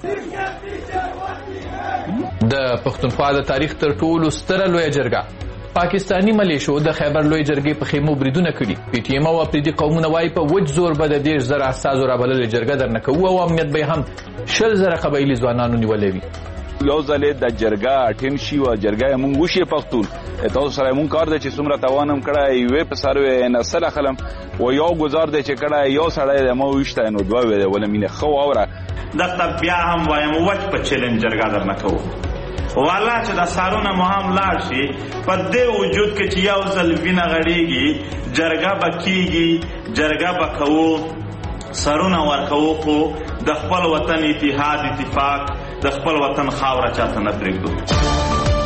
د پښتونخوا د تاریخ تر ټولو ستره لویه جرګه پاکستانی ملیشو د خیبر لوی جرګې په خیمو بریدونه کړي. پی ټی ایم او اپریدي قومونه وايي په وچ زور به د دېرش زره استازو رابللې جرګه درنه کوو او امنیت به هم شل زره قبایلي ځوانانو نیولې وي. یو ځلې د جرګه اټین شي او جرګه مونږ وشي پښتون تاسو سره مونږ کار دی چې څومره توانم کړای وي په سروي نسل خلم و یو گزار دی چې کړای یو سړی د مو وشته نو دوه وی ول مینه خو اوره د بیا هم وایم وچ په چیلنج جرګه درنه کوو والا چې د سارونه مهم لاړ شي په دې وجود کې چې یو ځل وینه غړيږي جرګه بکیږي جرګه بکوو سارونه ورکوو خو د خپل وطن اتحاد اتفاق د خپل وطن خاوره چاته نه پرېږدو.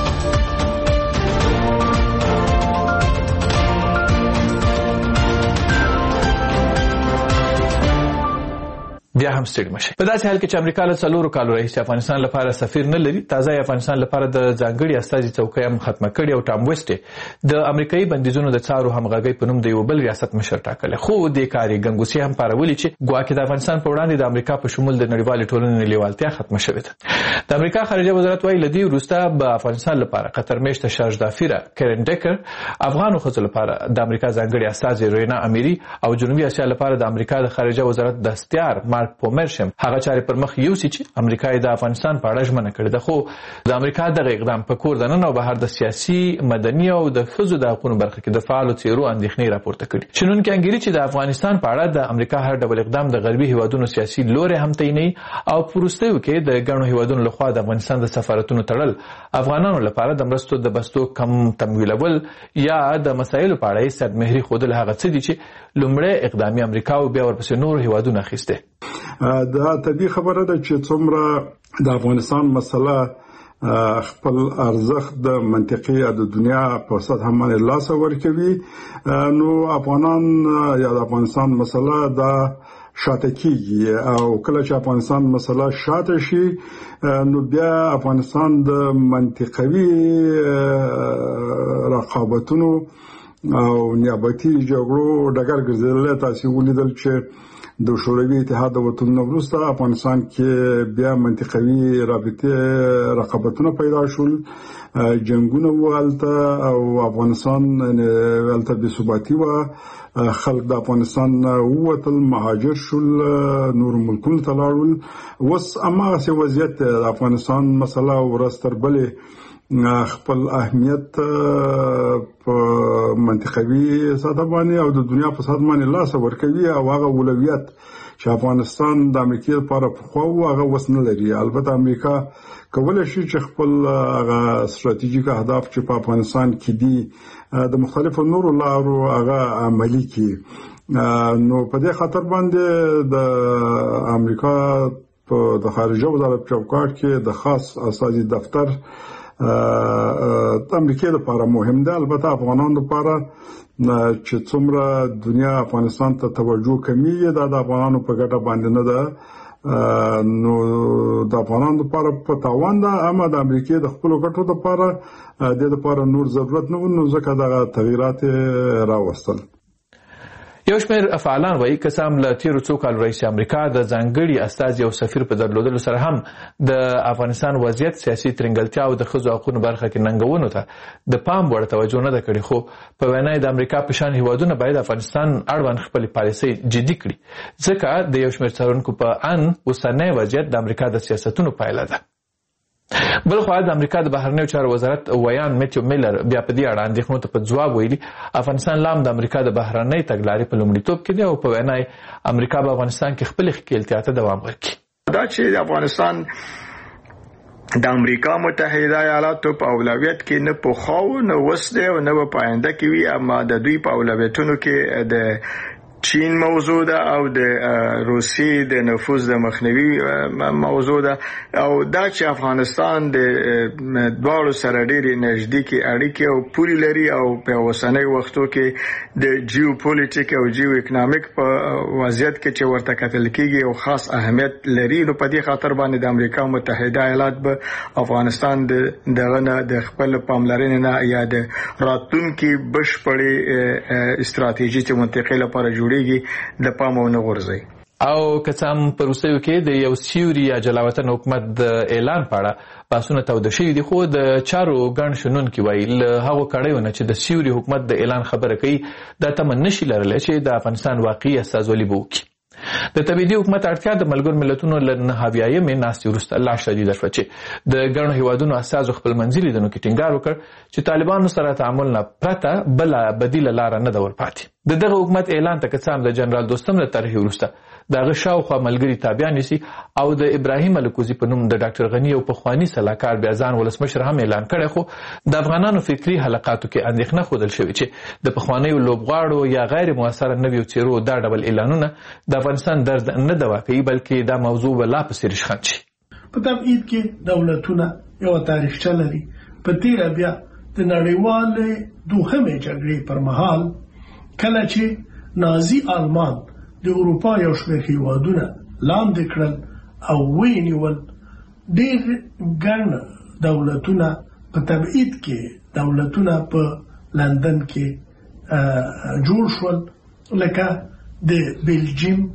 بیا هم ستړي مشه. په داسې حال کې چې امریکا له څلورو کالو راهیسې افغانستان لپاره سفیر نه لري، تازه افغانستان لپاره د ځانګړي استازي څوکۍ هم ختمه کړې او ټام ویسټ د امریکایي بندیزونو د څارو همغږۍ په نوم د یو بل ریاست مشر ټاکلی. خو دې کار یې ګنګوسې هم پارولي چې ګواکې د افغانستان په وړاندې د امریکا په شمول د نړیوالې ټولنې لیوالتیا ختمه شوې ده. د امریکا خارجه وزارت وايي له دې وروسته به افغانستان لپاره قطر میشته شارج دافیره کرن ډیکر، افغانو ښځو لپاره د امریکا ځانګړي استازي رینا امیری او جنوبي اسیا لپاره د امریکا د خارجه وزارت دستیار مارک پومرشم هغه چارې پر مخ یوسي چې امریکا د افغانستان په اړه ژمنه کړې ده. خو د امریکا دغه اقدام په کور دننه او بهر د سیاسي مدني او د ښځو د حقوقو برخه کې د فعالو څیرو اندېښنې راپورته کړي. شنونکي انګیري چې د افغانستان په اړه د امریکا هر ډول اقدام د غربي هیوادونو سیاسي لوري هم تعیني او پروستیو کې د ګڼو هیوادونو لخوا د افغانستان د سفارتونو تړل افغانانو لپاره د مرستو د بستو کم تمویلول یا د مسایلو په اړه صد مهري خودل هغه څه دي چې لومړی اقدامي امریکا او بیا ورپسې نور هیوادونه اخیسته. دا طبیعي خبره ده چې څومره د افغانستان مسله خپل ارزښت د منطقي د دنیا په سطح باندې لاس ورکوي نو افغانان یا د افغانستان مسله د شاته کیږي او کله چې افغانستان مسله شاته شي نو بیا افغانستان د منطقوي رقابتونو او نیابتي جګړو ډګر ګرځېدل. تاسو ولیدل چې د شوروي اتحاد د وطن وروسته افغانستان کې بیا منطقوي رابطې رقابتونه پیدا شول، جنگونه والته او افغانستان ولته بې ثباتي و، خلک د افغانستان ووتل، مهاجر شول، نور ملکونو ته لاړل. اوس هماغسې وضعیت د افغانستان مسله ورځ تر بلې خپل اهمیت په منطقوي سطح باندې او د دنیا په سطح باندې لاس ورکوي او هغه اولویت چې افغانستان د امریکا لپاره پخوا و هغه اوس نه لري. البته امریکا کولی شي چې خپل هغه ستراتیژیک اهداف چې په افغانستان کې دي د مختلفو نورو لارو هغه عملي کړي. نو په دې خاطر باندې د امریکا په د خارجه وزارت چوکاټ کې د خاص استازي دفتر د امریکا لپاره مهم دی. البته افغانانو لپاره چې څومره دنیا افغانستان ته توجه کوي دا د افغانانو په ګټه باندې نه ده، نو د افغانانو لپاره په تاوان ده، اما د امریکا د خپل ګټو لپاره د لپاره نور ضرورت نه و، نو ځکه دا تغیرات راوستل. یو شمېر فعالان وایي که څه هم له تېرو څو کالو راهیسې امریکا د ځانګړي استازي او سفیر په درلودلو سره هم د افغانستان وضعیت، سیاسي ترنګلتیا او د ښځو حقونو برخه کې ننګونو ته د پام وړ توجه نه ده کړې، خو په وینا د امریکا په شان هیوادونه باید افغانستان اړوند خپلې پالیسۍ جدي کړي، ځکه د یو شمېر څارونکو په اند اوسنی وضعیت د امریکا د سیاستونو پایله ده. بل خو د امریکا د بهرنیو چارو وزارت ویان میتیو میلر بیا په دې اړه اندېښنو ته په ځواب ویلي افغانستان لا هم د امریکا د بهرنۍ تګلارې په لومړیتوب کې دی او په وینا امریکا په افغانستان کې خپلې ښکېلتیا ته دوام ورکړي. دا چې افغانستان د امریکا متحده ایالاتو په اولویت کې نه پخوا و نه اوس دی او نه به په آینده کې وي، اما د دوی په اولویتونو کې د چین موضوع ده او د روسیې د نفوذ د مخنیوي موضوع ده، او دا چې افغانستان د دواړو سره ډېرې نږدېکې اړیکې او پولې لري او په اوسنۍ وختو کې د جیو پولیټیک او جیو اکنامک په وضعیت کې چې ورته کتل کېږي او خاص اهمیت لري، نو په دې خاطر باندې د امریکا متحده ایالات به افغانستان دغه نه د خپل پاملرنې نه یا د راتلونکي بشپړې استراتیژي چې منطقې لپاره جوړ د پام او نه غورځي. او که څه هم په روسیو کې د یو سیوري یا جلاوطن حکومت د اعلان په اړه بحثونه توده شوي دي، خو د چارو ګڼ شنونکي وایي له هغو کړیو نه چې د سیوري حکومت د اعلان خبره کوي دا تمه نشي لرلی چې د افغانستان واقعي استازولي به وکړي. د تبعیدي حکومت اړتیا د ملګرو ملتونو له نهه اویایمې ناستې وروسته لا شدیده شوه چې د ګڼو هیوادونو استازو خپلمنځي لیدنو کې ټینګار وکړ چې طالبانو سره تعامل نه پرته بله بدیله لاره نه ده ورپاتې. د دغه حکومت اعلان ته که څه هم د جنرال دوستم له طرحې وروسته د هغه شاوخوا ملګري تابع نیسي او د ابراهیم الکوزي په نوم د ډاکټر غني او پخواني سلاکار بیا ځان ولسمشر هم اعلان کړی، خو د افغانانو فکري حلقاتو کې اندېښنه ښودل شوې چې د پخوانیو لوبغاړو یا غیر مؤثره نویو څېرو دا ډول اعلانونه د افغانستان درد نه دوا کوي، بلکې دا موضوع به لا پسې رشخند شي. په تبعید کې دولتونه یو تاریخچه لري. په تیره بیا د نړیوالې دوهمې جګړې پر مهال کله چې نازي آلمان د اروپا یو شمېر هیوادونه لاندې کړل او ویې نیول، ډېر ګڼ دولتونه په تبعید کې دولتونه په لندن کې جوړ شول، لکه د بلجیم،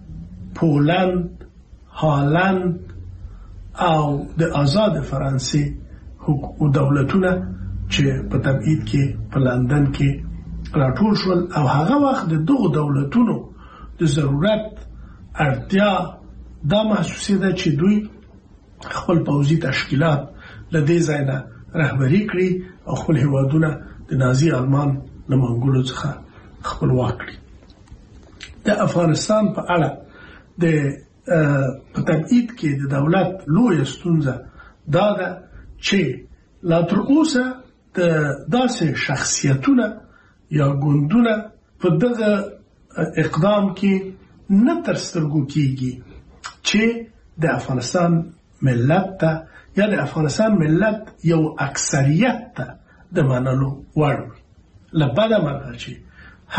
پولند، هالند او د آزاد فرانسې دولتونه چې په تبعید کې په لندن کې راټول شول، او هغه وخت د دغو دولتونو د ضرورت اړتیا دا محسوسېده چې دوی خپل پوځي تشکیلات له دې ځای نه رهبري کړي او خپل هیوادونه د نازي آلمان له منګولو څخه خپلواک کړي. د افغانستان په اړه د په تبعید کې د دولت لویه ستونزه دا ده چې لا تر اوسه د داسې شخصیتونه یا ګوندونه په دغه اقدام کې نه تر سترګو کېږي چې د افغانستان ملت ته یا د افغانستان ملت یو اکثریت ته د منلو وړ وي. له بده مرغه چې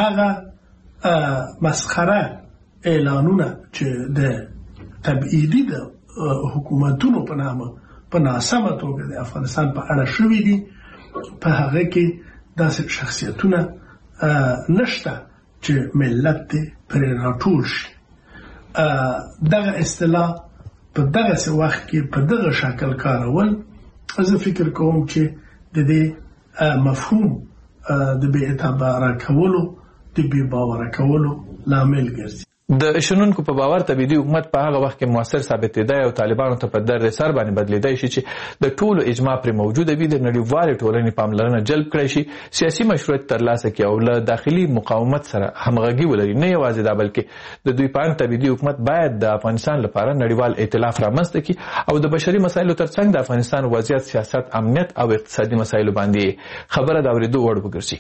هغه مسخره اعلانونه چې د تبعیدي د حکومتونو په نامه په ناسمه توګه د افغانستان په اړه شوي دي، په هغه کې داسې شخصیتونه نشته چې ملت دې پرې راټول شي. دغه اصطلاح په دغه وخت کې په دغه شکل کارول زه فکر کوم چې د دې مفهوم د بې اعتباره کولو د بې باوره کولو لامل ګرځي. د شنونکو په باور تبعیدي حکومت په هغه وخت کې موثر ثابتېدای او طالبانو ته په در سر باندې بدلیدای شي چې د ټولو اجماع پرې موجوده وي، د نړیوالې ټولنې پاملرنه جلب کړی شي، سیاسي مشروعیت ترلاسه کړي او له داخلي مقاومت سره همغږي ولري. نه یوازې دا بلکې د دوی په اړه تبعیدي حکومت باید د افغانستان لپاره نړیوال ائتلاف رامنځته کړي او د بشري مسایلو ترڅنګ د افغانستان وضعیت، سیاست، امنیت او اقتصادي مسایلو باندې خبره د اورېدو وړ وګرځي.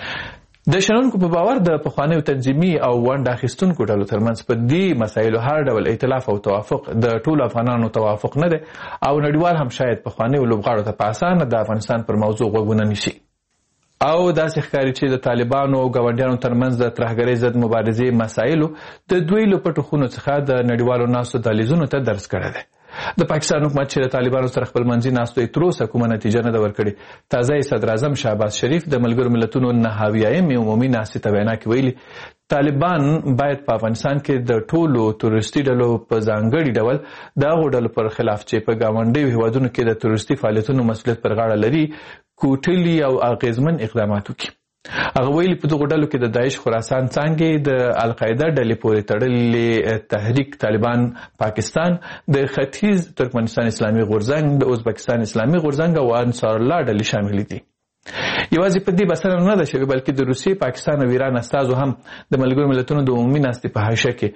د شنونکو په باور د پخوانیو تنظیمي او ونډه اخیستونکو ډلو ترمنځ په دې مسایلو هر ډول ائتلاف او توافق د ټولو افغانانو توافق نه دی او نړیوال هم شاید پخوانیو لوبغاړو ته په اسانه د افغانستان پر موضوع غوږونه نیسي. او داسې ښکاري چې د طالبانو او ګاونډیانو ترمنځ د ترهګرۍ ضد مبارزې مسایلو د دوی له پټو خونو څخه د نړیوالو ناستو دهلیزونو ته درس کړی دی. د پاکستان حکومت چې د طالبانو سره خپل منځي ناستو یې تر اوسه کومه نتیجه نه ده ورکړې. تازه صدر اعظم شهباز شریف د ملګرو ملتونو نهاویایمې عمومي ناستې ته وینا کې ویلي طالبان باید په افغانستان کې د ټولو تروریستي ډلو په ځانګړي ډول د هغو ډلو پر خلاف چې په ګاونډیو هیوادونو کې د تروریستي فعالیتونو مسؤلیت پر غاړه لري کوټلي او اغیزمن اقدامات وکړي. هغه ویلي په دغو ډلو کې د داعش خراسان څانګې، د القاعده ډلې پورې تړلې تحریک طالبان پاکستان، د ختیځ ترکمنستان اسلامي غورځنګ، د ازبکستان اسلامي غورځنګ او انصار الله ډلې شامل دي. یوازې په دې بسنه نه ده شوې بلکې د روسیې، پاکستان او ایران استازو هم د ملګرو ملتونو د عمومي ناستې په حاشیه کې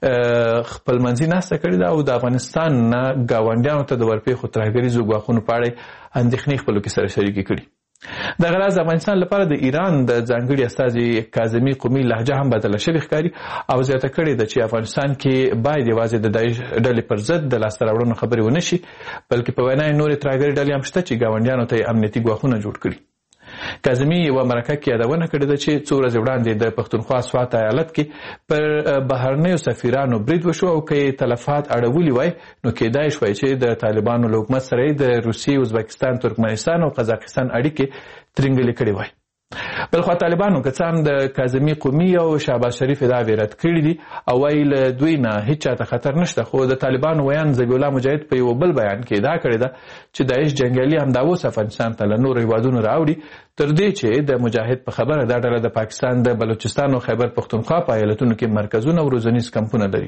خپل منځي ناسته کړې ده او د افغانستان نه ګاونډیانو ته د ورپېښو ترهګریزو ګواښونو په اړه اندېښنې خپلو کې سره شریکې کړي. دغه راز افغانستان لپاره د ایران د ځانګړي استازي کاظمي قومي لهجه هم بدله شوې ښکاري او زیاته کړې ده چې افغانستان کې باید یوازې د داعش ډلې پر ضد د لاسته راوړنو خبرې ونه شي بلکې په وینا یې نورې ترهګرې ډلې هم شته چې ګاونډیانو ته یې امنیتي ګواښونه جوړ کړي. کاظمي یوه مرکه کې یادونه کړې ده چې څو ورځې وړاندې د پښتونخوا سوات ایالت کې پر بهرنیو سفیرانو برید وشو او که یې تلفات اړولي وای نو کېدای شوی چې د طالبانو له حکومت سره د روسیې، ازبکستان، ترکمنستان او قزاقستان اړیکې ترنګلې کړې وای. بلخوا طالبانو که څه هم د کاظمي قومي او شهباز شریف ادعاوې رد کړي دي او وایي له دوی نه هیڅ چاته خطر نشته، خو د طالبانو ویان ذبیح الله مجاهد په یو بل بیان کې ادعا کړې ده چې داعش جنګیالي همدا اوس افغانستان ته له نورو هیوادونو راوړي تر دې چې د مجاهد په خبره دا ډله د پاکستان د بلوچستان او خیبر پښتونخوا په ایالتونو کې مرکزونه او روزنیز کمپونه لري.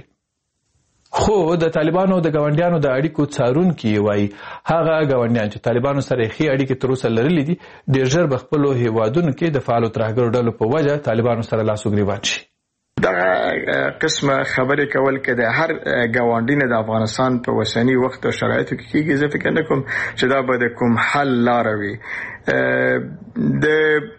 خو د طالبانو او د ګاونډیانو د اړیکو څارونکي وایي هغه ګاونډیان چې طالبانو سره ښې اړیکې تر اوسه لرلې دي ډېر ژر به خپلو هیوادونو کې د فعالو ترهګرو ډلو په وجه طالبانو سره لاس و ګریوان شي. دغه قسمه خبرې کول کې د هر ګاونډي نه د افغانستان په وسنی وخت او شرایطو کې کېږي. زه فکر نه کوم چې دا به د کوم حل لاره وي. د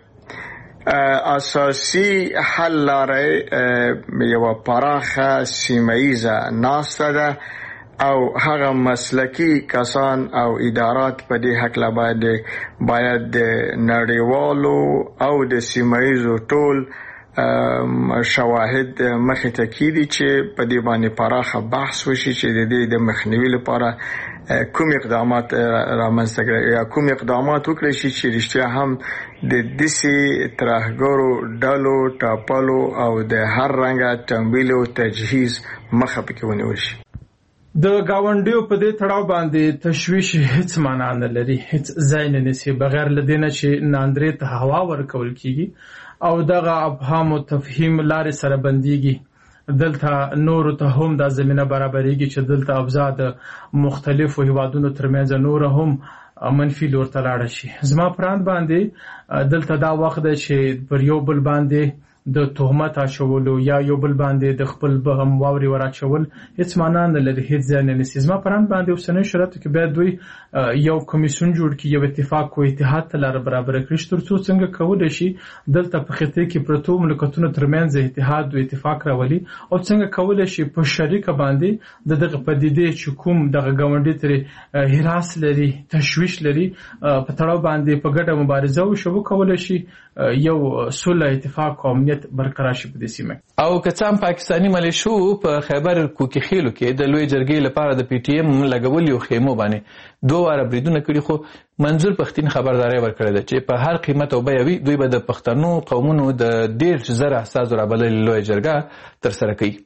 اساسي حل لاره یو پراخه سیمه‌ایزه ناسته ده او هغه مسلکی کسان او ادارات په دې حق لا باید باید د نړیوالو او د سیمه‌ایزو ټول شواهد مخې ته کیدي چې په دې باندې پراخه بحث وشي چې د دې د مخنیوي لپاره کوم اقدامات رامنځته کړي یا کوم اقدامات وکړي شي چې رښتیا هم د دسي ترهګرو ډلو ټاپلو او د هر رنګه تمویل او تجهیز مخه پکې ونیول شي. د گاونډیو په دې تړاو باندې تشویش هیڅ معنا نه لري، هیڅ ځای نه نیسي بغیر لدینه چې ناندرې ته هوا ورکول کیږي او دغه ابهام او تفهیم لارې سره بنديږي. دلته نور ته هم د زمينه برابرېږي چې دلته ابزاد مختلفو هیوادونو ترمنځ نور هم منفي لور ته لاړ شي. زما پراند باندې دلته دا وخت دی چې پر یو بل باندې د تهمت اچولو یا یو بل باندې د خپل بهم واوري وراچول هیڅ معنا نه لري، هیڅ ځای نه نیسي. زما پراند باندې اوسنۍ شرایطو کې باید دوی یو کمیسیون جوړ کړي، یو اتفاق او اتحاد ته لار برابر کړي ترڅو څنګه کولای شي دلته په خطه کې پروتو مملکتونو ترمنځ اتحاد او اتفاق راولي او څنګه کولای شي په شریکه باندې د دغه پدیدې چې کوم دغه ګاونډي تر هراس لري، تشویش لري، په تړاو باندې په ګډه مبارزه او شو کولای شي یو صلح، اتفاق او امنیت امنیت برقرار شي په دې سیمه. او که څه هم پاکستاني ملیشو په خیبر کوکي خیلو کې د لوی جرګې لپاره د پی ټی ایم لګولو خیمو باندې دوه واره بریدونه کړي، خو منظور پښتين خبرداري ورکړې ده چې په هر قیمت او بیه وي دوی به د پښتنو قومونو د ډېر زره استازو رابللې لوی جرګه ترسره کوي.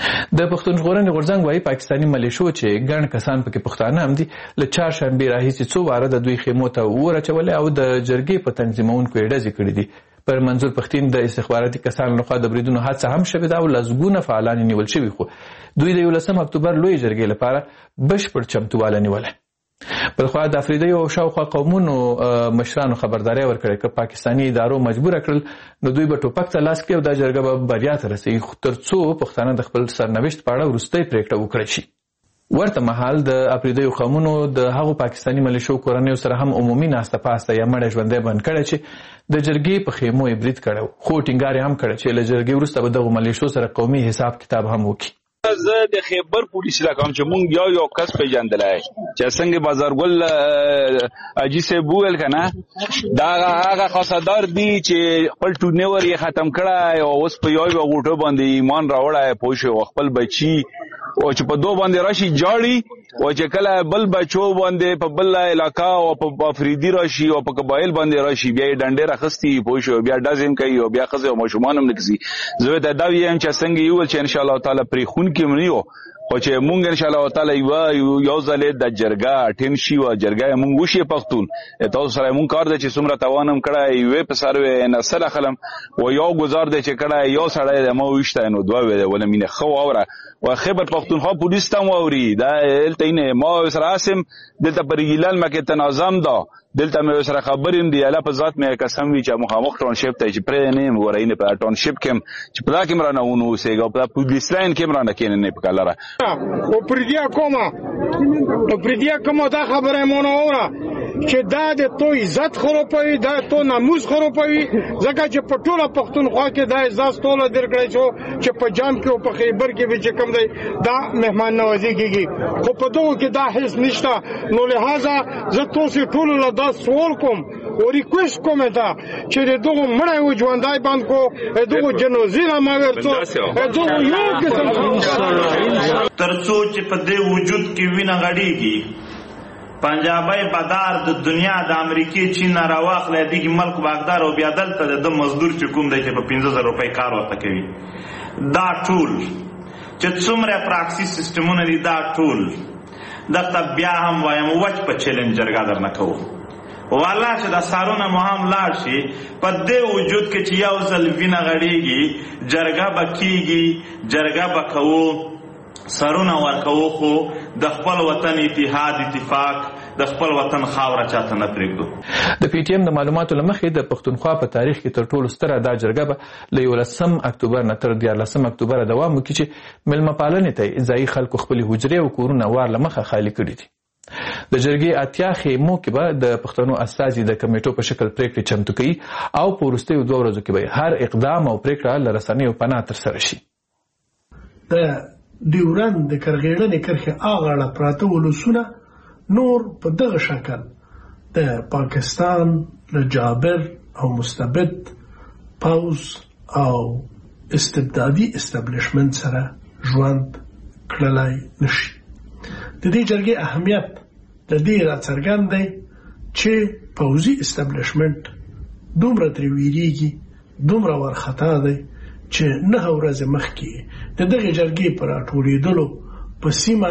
د پښتون ژغورنې غورځنګ وايي پاکستاني ملیشو چې ګڼ کسان پکې پښتانه هم دي له چهارشنبې راهیسې څو واره د دوی خیمو ته اور اچولې او د جرګې په تنظیمونکو یې ډزې کړي دي. پر منظور پښتين د استخباراتي کسانو لخوا د بریدونو هڅه هم شوې ده او لسګونه فعالان نیول شوي، خو دوی د یولسم اکتوبر لوی جرګې لپاره بشپړ چمتووالی نیولی. بلخوا د افریدیو او شاوخوا قومونو مشرانو خبرداری ورکړې که پاکستاني ادارو مجبور کړل نو دوی به ټوپک ته لاس کړي او دا جرګه به بریا ته رسوي تر څو پښتانه د خپل سرنوشت په اړه وروستۍ پرېکړه وکړی شي. ورته مهال د افریدیو قومونو د هغو پاکستاني ملیشو کورنیو سره هم عمومي ناسته پاسته یا مړی ژوندی بند کړی چې د جرګې په خیمو یې برید کړی، خو ټینګار یې هم کړی چې له جرګې وروسته به دغو ملیشو سره قومي حساب کتاب هم وکړي. زه د خیبر پولیس علاقه چې مونږ یو یو کس پیژندلای چې څنګه بازارګل اجي سه بوول کنه دا هغه خاصدار دی چې خپل ټونور یې ختم کړای او اوس په یو یو غوټو باندې ایمان راوړای پوه خپل بچي او چې په دوه باندې راشي جاړي او چې کله بل بچو باندې په بل علاقه او په افریدي راشي او په قبایل باندې راشي بیا ډنډې راخستي پوه شو بیا دازم کوي او بیا خزه او مشومان هم نکسي. زه ته دا ویم چې څنګه یو چې ان شاء الله تعالی پرې خون کې منیو خو چې مونږ ان شاء الله تعالی یو یو ځلې د جرګه ټیم شي او جرګه مونږ وشي پښتون تاسو سره مونږ کار د چې څومره توانم کړای وي په سروي نسل خلم او یو گزار د چې کړای یو سړی د مو وشته نو دوه ویل ولا مینه خو اوره او خیبر پښتونخوا پولیس ته ووري دا الته ما سره اسم دلته پر ګیلال مکه تنظیم دا دلته مې سره خبریم دی الله په ذات مې قسم وی چې مخامخ ټون شپ ته چې پرې نه ورینه په ټون شپ کې چې په دا کې مرانه ونو سیګو په پولیس لاین کې مرانه کې نه په کلره او پردیا کومه او پردیا کومه دا خبره مونږ اوره چې دا د تو عزت خرابوي دا تو ناموس خرابوي ځکه چې په ټوله پښتونخوا کې دا عزت ټوله درکړی شو چې په جام کې او په خیبر کې به چې کوم دی دا مهمان نوازي کیږي خو په دغه کې دا هیڅ نشته. نو لہذا زه تاسو ټول له دا سوال کوم او ریکوست کوم دا چې دغه مړی و ژوندای باندې کو دغه جنوزینا ما ورته دغه یو قسم ترڅو چې په دې وجود کې وینه غړيږي پنجابی بدار د دنیا د امریکای چین راواخلې دغه ملک باغدار او بیا دلته د مزدور چې کوم دی چې په پنځه زره روپۍ کار ورته کوي دا ټول چې څومره پراکسي سیستمونه دي دا ټول دغه بیا هم وایم وچ په چیلنج جرګه درنه کوو والا چې دا سارونه مو هم لاړ شي په دې وجود کې چې یو ځل وینه غړيږي جرګه بکیږي جرګه بکوو سرونه ورکوو خو د خپل وطن اتحاد اتفاق د خپل وطن خاوره چاته نه پرېږدو. د پی ټی ایم د معلوماتو له مخې د پښتونخوا په تاریخ کې تر ټولو ستره دا جرګه به له یولسم اکتوبر نه تر دیارلسم اکتوبر دوام وکړي چې میلمه پالنې ته ځایي خلکو خپلې حجرې او کورونه وار له مخه خالي کړي دي. د جرګې اتیا خیمو کې به د پښتنو استازي د کمیټو په شکل پریکړې چمتو کوي او په وروستیو دوه ورځو کې به هر اقدام او پریکړه له رسنیو پناه ترسره شي. د ډیورند د کرغېړنې کرښې اغاړه پراته ولسونه نور په دغه شکل د پاکستان له جابر او مستبد پوز او استبدادي استابلیشمنت سره ژوند کړلای نشي. د دې جرګې اهمیت د دې راڅرګند دی چې پوزي استابلیشمنت دومره ترې ویریږي دومره ورخطا دی چې نه ورځې مخکې د دغه جرګې پر راټولېدلو په سیمه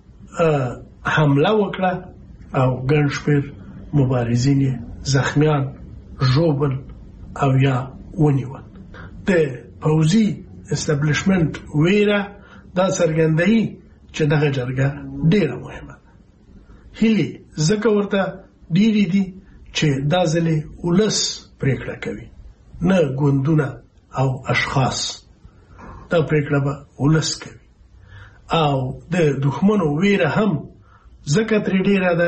حمله وکړه او ګڼ شمېر مبارزین زخمیان ژوبل او یا ونیول. د پوځي استابلیشمنت ویره دا څرګندوي چې دغه جرګه ډیره مهمه ده. هیلې ځکه ورته ډیرې دي چې دا ځلې ولس پرېکړه کوي نه ګوندونه او اشخاص. دا پرېکړه به ولس کوي او د دښمنو ویره هم ځکه ترې ډیره ده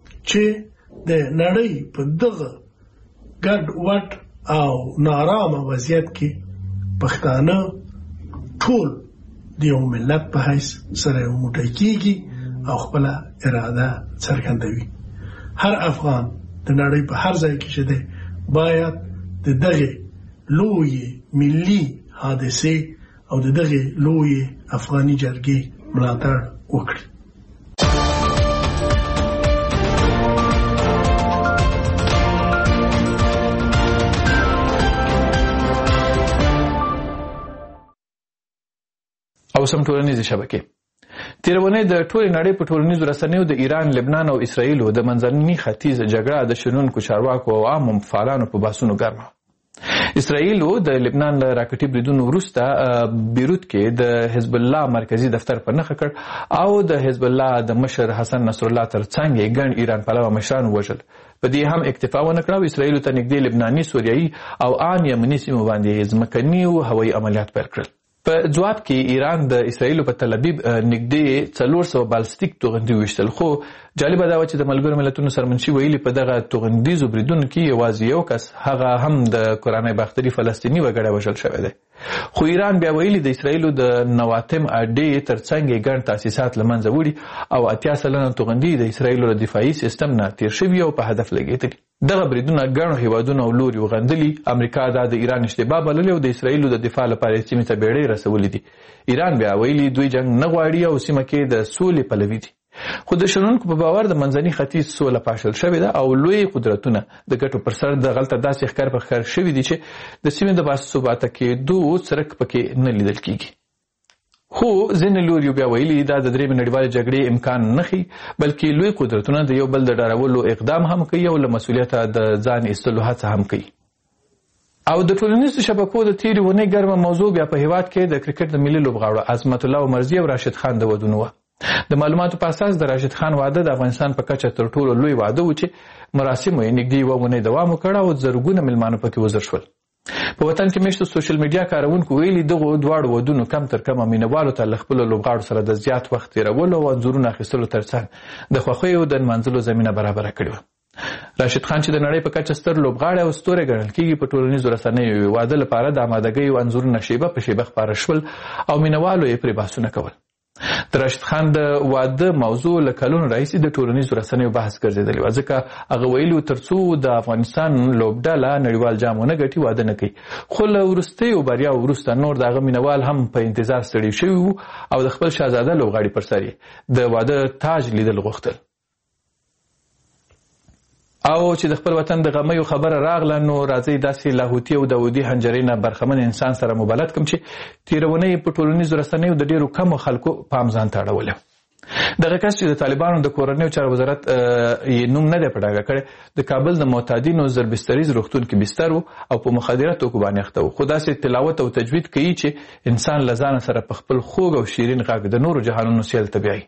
چې د نړۍ په دغه ګډ وډ او نارامه وضعیت کې پښتانه ټول د یو ملت په حیث سره یو موټی کېږي او خپله اراده څرګندوي. هر افغان د نړۍ په هر ځای کې چې دی باید د دغې لویې ملي حادثه او دغه لوی افغاني جرګې ملاتړ وکړي. او سم ټولنیزې شبکې تیرونې د ټولې نړۍ په ټولنیزو رسنیو د ایران، لبنان او اسرائیلو د منځني ختیځ جګړه د شنونکو چارواکو او عامو فعالانو په بحثونو ګرمه. اسرائیلو د لبنان له راکټي بریدونو وروسته بیروت کې د حزب الله مرکزی دفتر په نښه کړ او د حزب الله د مشر حسن نصر الله ترڅنګ یې ګڼ ایران پلوه مشران ووژل. په دې هم اکتفا ونه کړه او اسرائیلو ته نږدې لبناني، سوریایي او ان یمني سیمو باندې ځمکني او هوایي عملیات پیل کړل. په جواب کې ایران د اسرائیلو په تل ابیب نږدې څلور سوه بالستیک توغندي ویشتل، خو جالبه دا و چې د ملګرو ملتونو سرمنشي ویلي په دغه توغندیزو بریدونو کې یوازې یو کس، هغه هم د قرآني باختري فلسطیني وګړی وژل شوی دی. خو ایران بیا ویلي د اسرائیلو د نواتم اډې ترڅنګ یې ګڼ تاسیسات له منځه وړي او اتیا سلنه توغندي د اسرائیلو له دفاعي سیستم نه تیر شوي او په هدف لګېدلي. دغه بریدونه ګڼو هیوادونو او لوري وغندلي. امریکا دا د ایران اشتباه بللې او د اسرائیلو د دفاع لپاره سیمې ته بیړۍ رسولې دي. ایران بیا ویلي دوی جنگ نه غواړي او سیمه کې د سولې پلوي دي. خو د شنونکو په باور د منځني ختیځ سوله پاشل شوې ده او لوی قدرتونه د ګټو پر سر د غلطه داسې ښکار په ښکار شوي دي چې د سیمې د باثباته کېدو څرک پکې نه لیدل کېږي. خو ځینې لوریو بیا ویلي دا د درېیمې نړیوالې جګړې امکان نه ښیي، بلکې لوی قدرتونه د یو بل د ډارولو اقدام هم کوي او له مسؤلیته د ځان ایستلو هڅه هم کوي. او د ټولنیزو شبکو د تېرې اونۍ ګرمه موضوع بیا په هېواد کې د کرکټ د ملي لوبغاړو عظمت الله عمرزي او راشد خان د ودونو وه. د معلوماتو په اساس د راشد خان واده د افغانستان په کچه تر ټولو لوی واده و چې مراسمو یې نږدې یوه اونۍ دوام وکړ او زرګونه میلمانو پکې وزر شول. په وطن کې میشتو سوشل میډیا کارونکو ویلي دغو دواړو ودونو کم تر کمه مینهوالو ته له خپلو لوبغاړو سره د زیات وخت تېرولو او انځورونو اخیستلو ترڅنګ د خوښیو د نمانځلو زمینه برابره کړې وه. راشد خان چې د نړۍ په کچه ستر لوبغاړی او ستوری ګڼل کېږي په ټولنیزو رسنیو واده لپاره د آمادګیو انځورونه شیبه په شیبه خپاره شول او مینهوالو یې پرې بحثونه کول. د راشد خان د واده موضوع له کلونو راهیسې د ټولنیزو رسنیو بحث ګرځېدلې وه، ځکه هغه ویلي تر څو د افغانستان لوبډله نړیوال جام ونه ګټي واده نه کوي. خو له وروستیو بریاو وروسته نور د هغه مینهوال هم په انتظار ستړي شوي وو او د خپل شهزاده لوبغاړي پر سر یې د واده تاج لیدل غوښتل. او چې د خپل وطن د غمیو خبره راغله نو راځئ داسې لاهوتي او داودي حنجرې نه برخمن انسان سره مبلد کړم چې تېرونه یې په ټولنیزو رسنیو د ډېرو کمو خلکو پام ځان ته اړولی. دغه کس چې د طالبانو د کورنیو چارو وزارت یې نوم نه دی په ډاګه کړی، د کابل د معتادینو زربستریز روغتون کې بستر و او په مخدره توکو باندې اخته و، خو داسې تلاوت او تجوید کوي چې انسان له ځانه سره په خپل خوږ او شیرین غږ د نورو جهانونو سیل ته بیایي.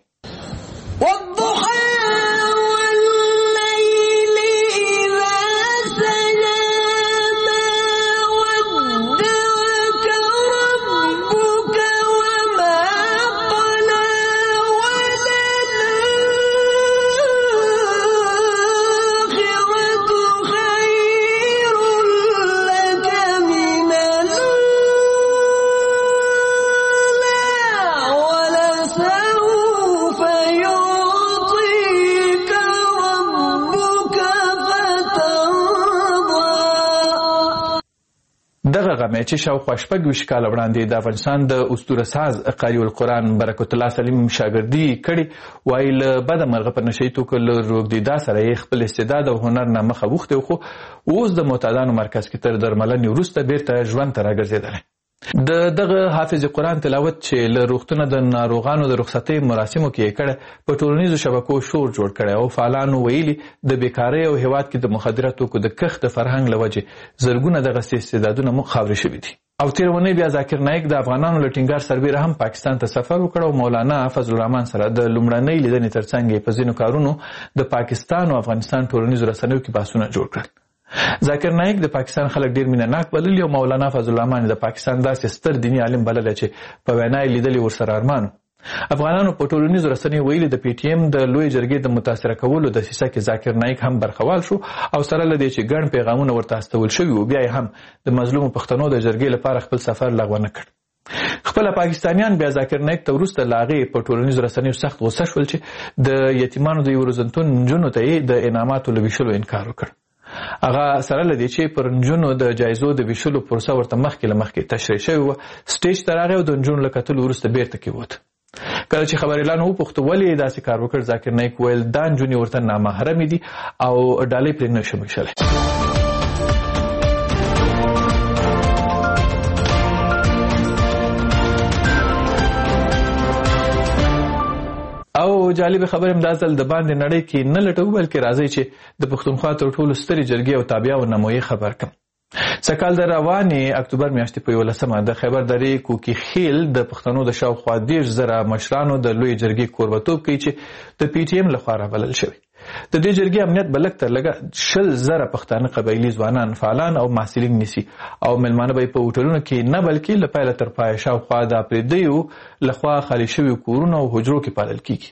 دغه غمه چې شاوخوا شپږ ویشت کاله وړاندې د افغانستان د اسطوره ساز قاري القرآن برکت الله سلیم شاګردي کړي، وایي له بده مرغه په نشهیي توکو له روږدېدا سره یې خپل استعداد او هنر نه مخه وښتی، خو اوس د معتادانو مرکز کې تر درملنې وروسته بیرته ژوند ته راګرځېدلی. د دغه حافظ قرآن تلاوت چې له روغتونه د ناروغانو د رخصتۍ مراسمو کې یې کړی په ټولنیزو شبکو شور جوړ کړی او فعالانو ویلي د بیکارۍ او هېواد کې د مخدره توکو د کښت د فرهنګ له وجې زرګونه دغسې استعدادونه مو خاورې شوي دي. او تېره اونۍ بیا ذاکر نایک د افغانانو له ټینګار سربیره هم پاکستان ته سفر وکړ او مولانا فضل الرحمن سره د لومړنۍ لیدنې ترڅنګ یې په ځینو کارونو د پاکستان او افغانستان ټولنیزو رسنیو کې بحثونه جوړ کړل. ذاکر نایک د پاکستان خلک ډیر مینه ناک بللي او مولانا فضل الرحمن د پاکستان داسې ستر دیني عالم بللی چې په وینا یې لیدلي ورسره ارمان. افغانانو په ټولنیزو رسنیو ویلي د پی ټي ایم د لوی جرګې د متاثره کولو دسیسه کې ذاکر نایک هم برخوال شو او سره له دې چې ګڼ پیغامونه ورته استول شوي وو، بیا یې هم د مظلومو پښتنو د جرګې لپاره خپل سفر لغوه نه کړ. خپله پاکستانیان بیا ذاکر نایک ته وروسته له هغې په ټولنیزو رسنیو سخت غوسه شول چې د یتیمانو د یو روزنتون نجونو ته یې د انعاماتو له ویشلو انکار وکړ. هغه سره لدی چې پر نجونو د جایزو د ویشلو پروسه ورته مخکې له مخکې تشریح شوې وه. سټیج ته راغی او د نجونو له کتلو وروسته بیرته کېوت. کله چې خبر اعلان وپوښته ولې داسې کار وکړ، ذاکر نایک ویل دا نجونې ورته نامحرمې دي او ډالۍ پرې نه شي ویشلی. او جالب خبر هم دا ځل د باندې نړۍ کې نه لټو، بلکې راځي چې د پښتونخوا تر ټولو سترې جرګې او تابعه او نمایي خبر کم. سکال د روانې اکتوبر میاشتې په یولسمه د خیبر درې کوکي خیل د پښتنو د شاوخوا دېرش زره مشرانو د لوی جرګې کوربتوب کوي چې د پی ټي ایم لخوا رابلل شوی. د دې جرګې امنیت به لږ تر لږه شل زره پښتانه قبایلي ځوانان فعالان او محصلین نیسي او مېلمانه به یې په هوټلونو کې نه بلکې له پیله تر پایه شاوخوا د پردیو لخوا خالي شوي کورونو او حجرو کې پالل کیږي.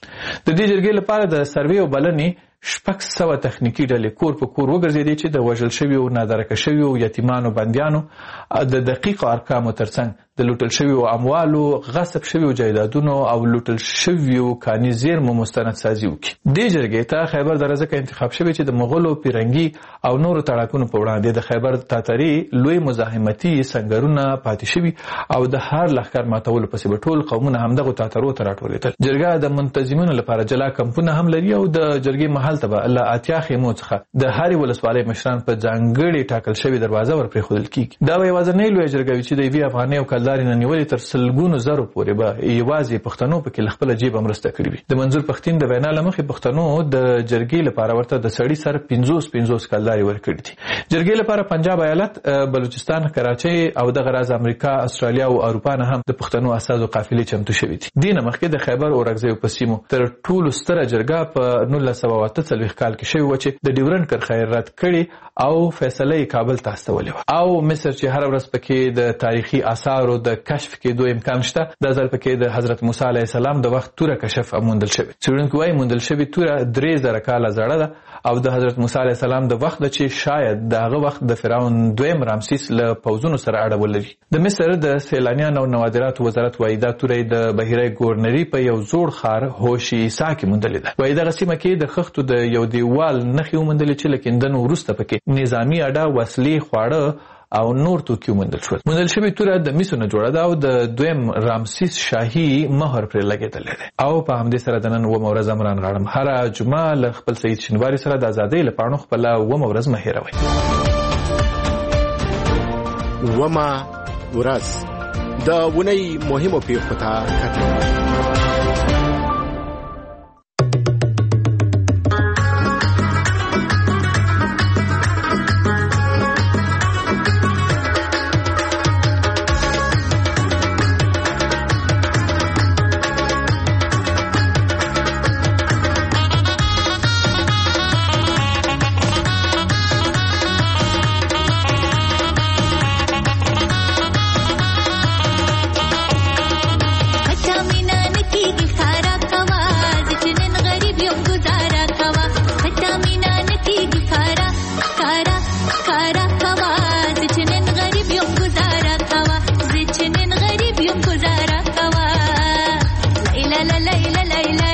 د دې جرګې لپاره د سروې او بلنې شپږ سوه تخنیکي ډلې کور په کور وګرځېدې چې د وژل شویو، نادرکه شویو، یتیمانو، بندیانو د دقیقو ارقامو ترڅنګ د لوټل شویو اموالو، غصب شویو جایدادونو او لوټل شویو کاني زیرمو مستند سازي وکړي. دې جرګې ته خیبر دره ځکه انتخاب شوی چې د مغولو، پیرنګي او نورو تړاکونو په وړاندې د خیبر تاتري لوی مزاحمتي سنګرونه پاتې شوي او د هر لښکر ماتولو پسې به ټول قومونه همدغو تاترو ته راټولېدل. جرګه د منتظمینو لپاره جلا کمپونه هم لري او د جرګې محل ته به له اتیا خیمو څخه د هرې ولسوالۍ مشران په ځانګړې ټاکل شوې دروازه ور پرېښودل کېږي. دا به یوازینۍ لویه جرګه وي چې د یوې افغانۍ او کلدارې نه نیولې تر سلګونو زرو پورې به یوازې پښتنو پکې له خپله جیبه مرسته کړې وي. د منظور پښتین د وینا له مخې پښتنو د جرګې لپاره ورته د سړي سر پنځوس پنځوس کلدارې ورکړي دي. جرګې لپاره پنجاب ایالت، بلوچستان، کراچۍ او دغه راز امریکا، استرالیا او اروپا نه هم د پښتنو استازو قافلې چمتو شوي دي. دې نه مخکې د خیبر اورکزیو په سیمو تر ټولو ستره جرګه په نولس سوه اته څلوېښت کال کې شوې وه چې د ډیورنډ کرښه یې رد کړې او فیصله یې کابل ته استولې وه. او مصر چې هره ورځ پکې د تاریخي آثارو د کشف کېدو امکان شته، دا ځل پکې د حضرت موسی علیه السلام د وخت توره کشف موندل شوې. څېړونکي وایي موندل شوې توره درې زره کاله زړه ده او د حضرت موسی علیه السلام د وخت ده چې شاید د هغه وخت د فرعون دویم رامسیس له پوځونو سره اړه ولري. د مصر د سیلانیانو او نوادراتو وزارت وایي دا توره د بحیره ګورنري په یو زوړ ښار هوشیسا کې موندلې ده. وایي دغه سیمه کې د خښتو د یو دیوال نښې وموندلې چې له کیندنو وروسته پکې نظامي اډه، وسلې، خواړه او نور توکي موندل شول. موندل شوې توره د مسو نه جوړه ده او د دویم رامسیس شاهي مهر پرې لګېدلی دی. او په همدې سره د نن اوومه ورځ امران غاړم. هره جمعه له خپل سید شینواري سره د ازادۍ له پاڼو خپله اوومه ورځ مه هېروئ. اوومه ورځ د اونۍ مهمو پیښو ته کتل. لا لا لا لا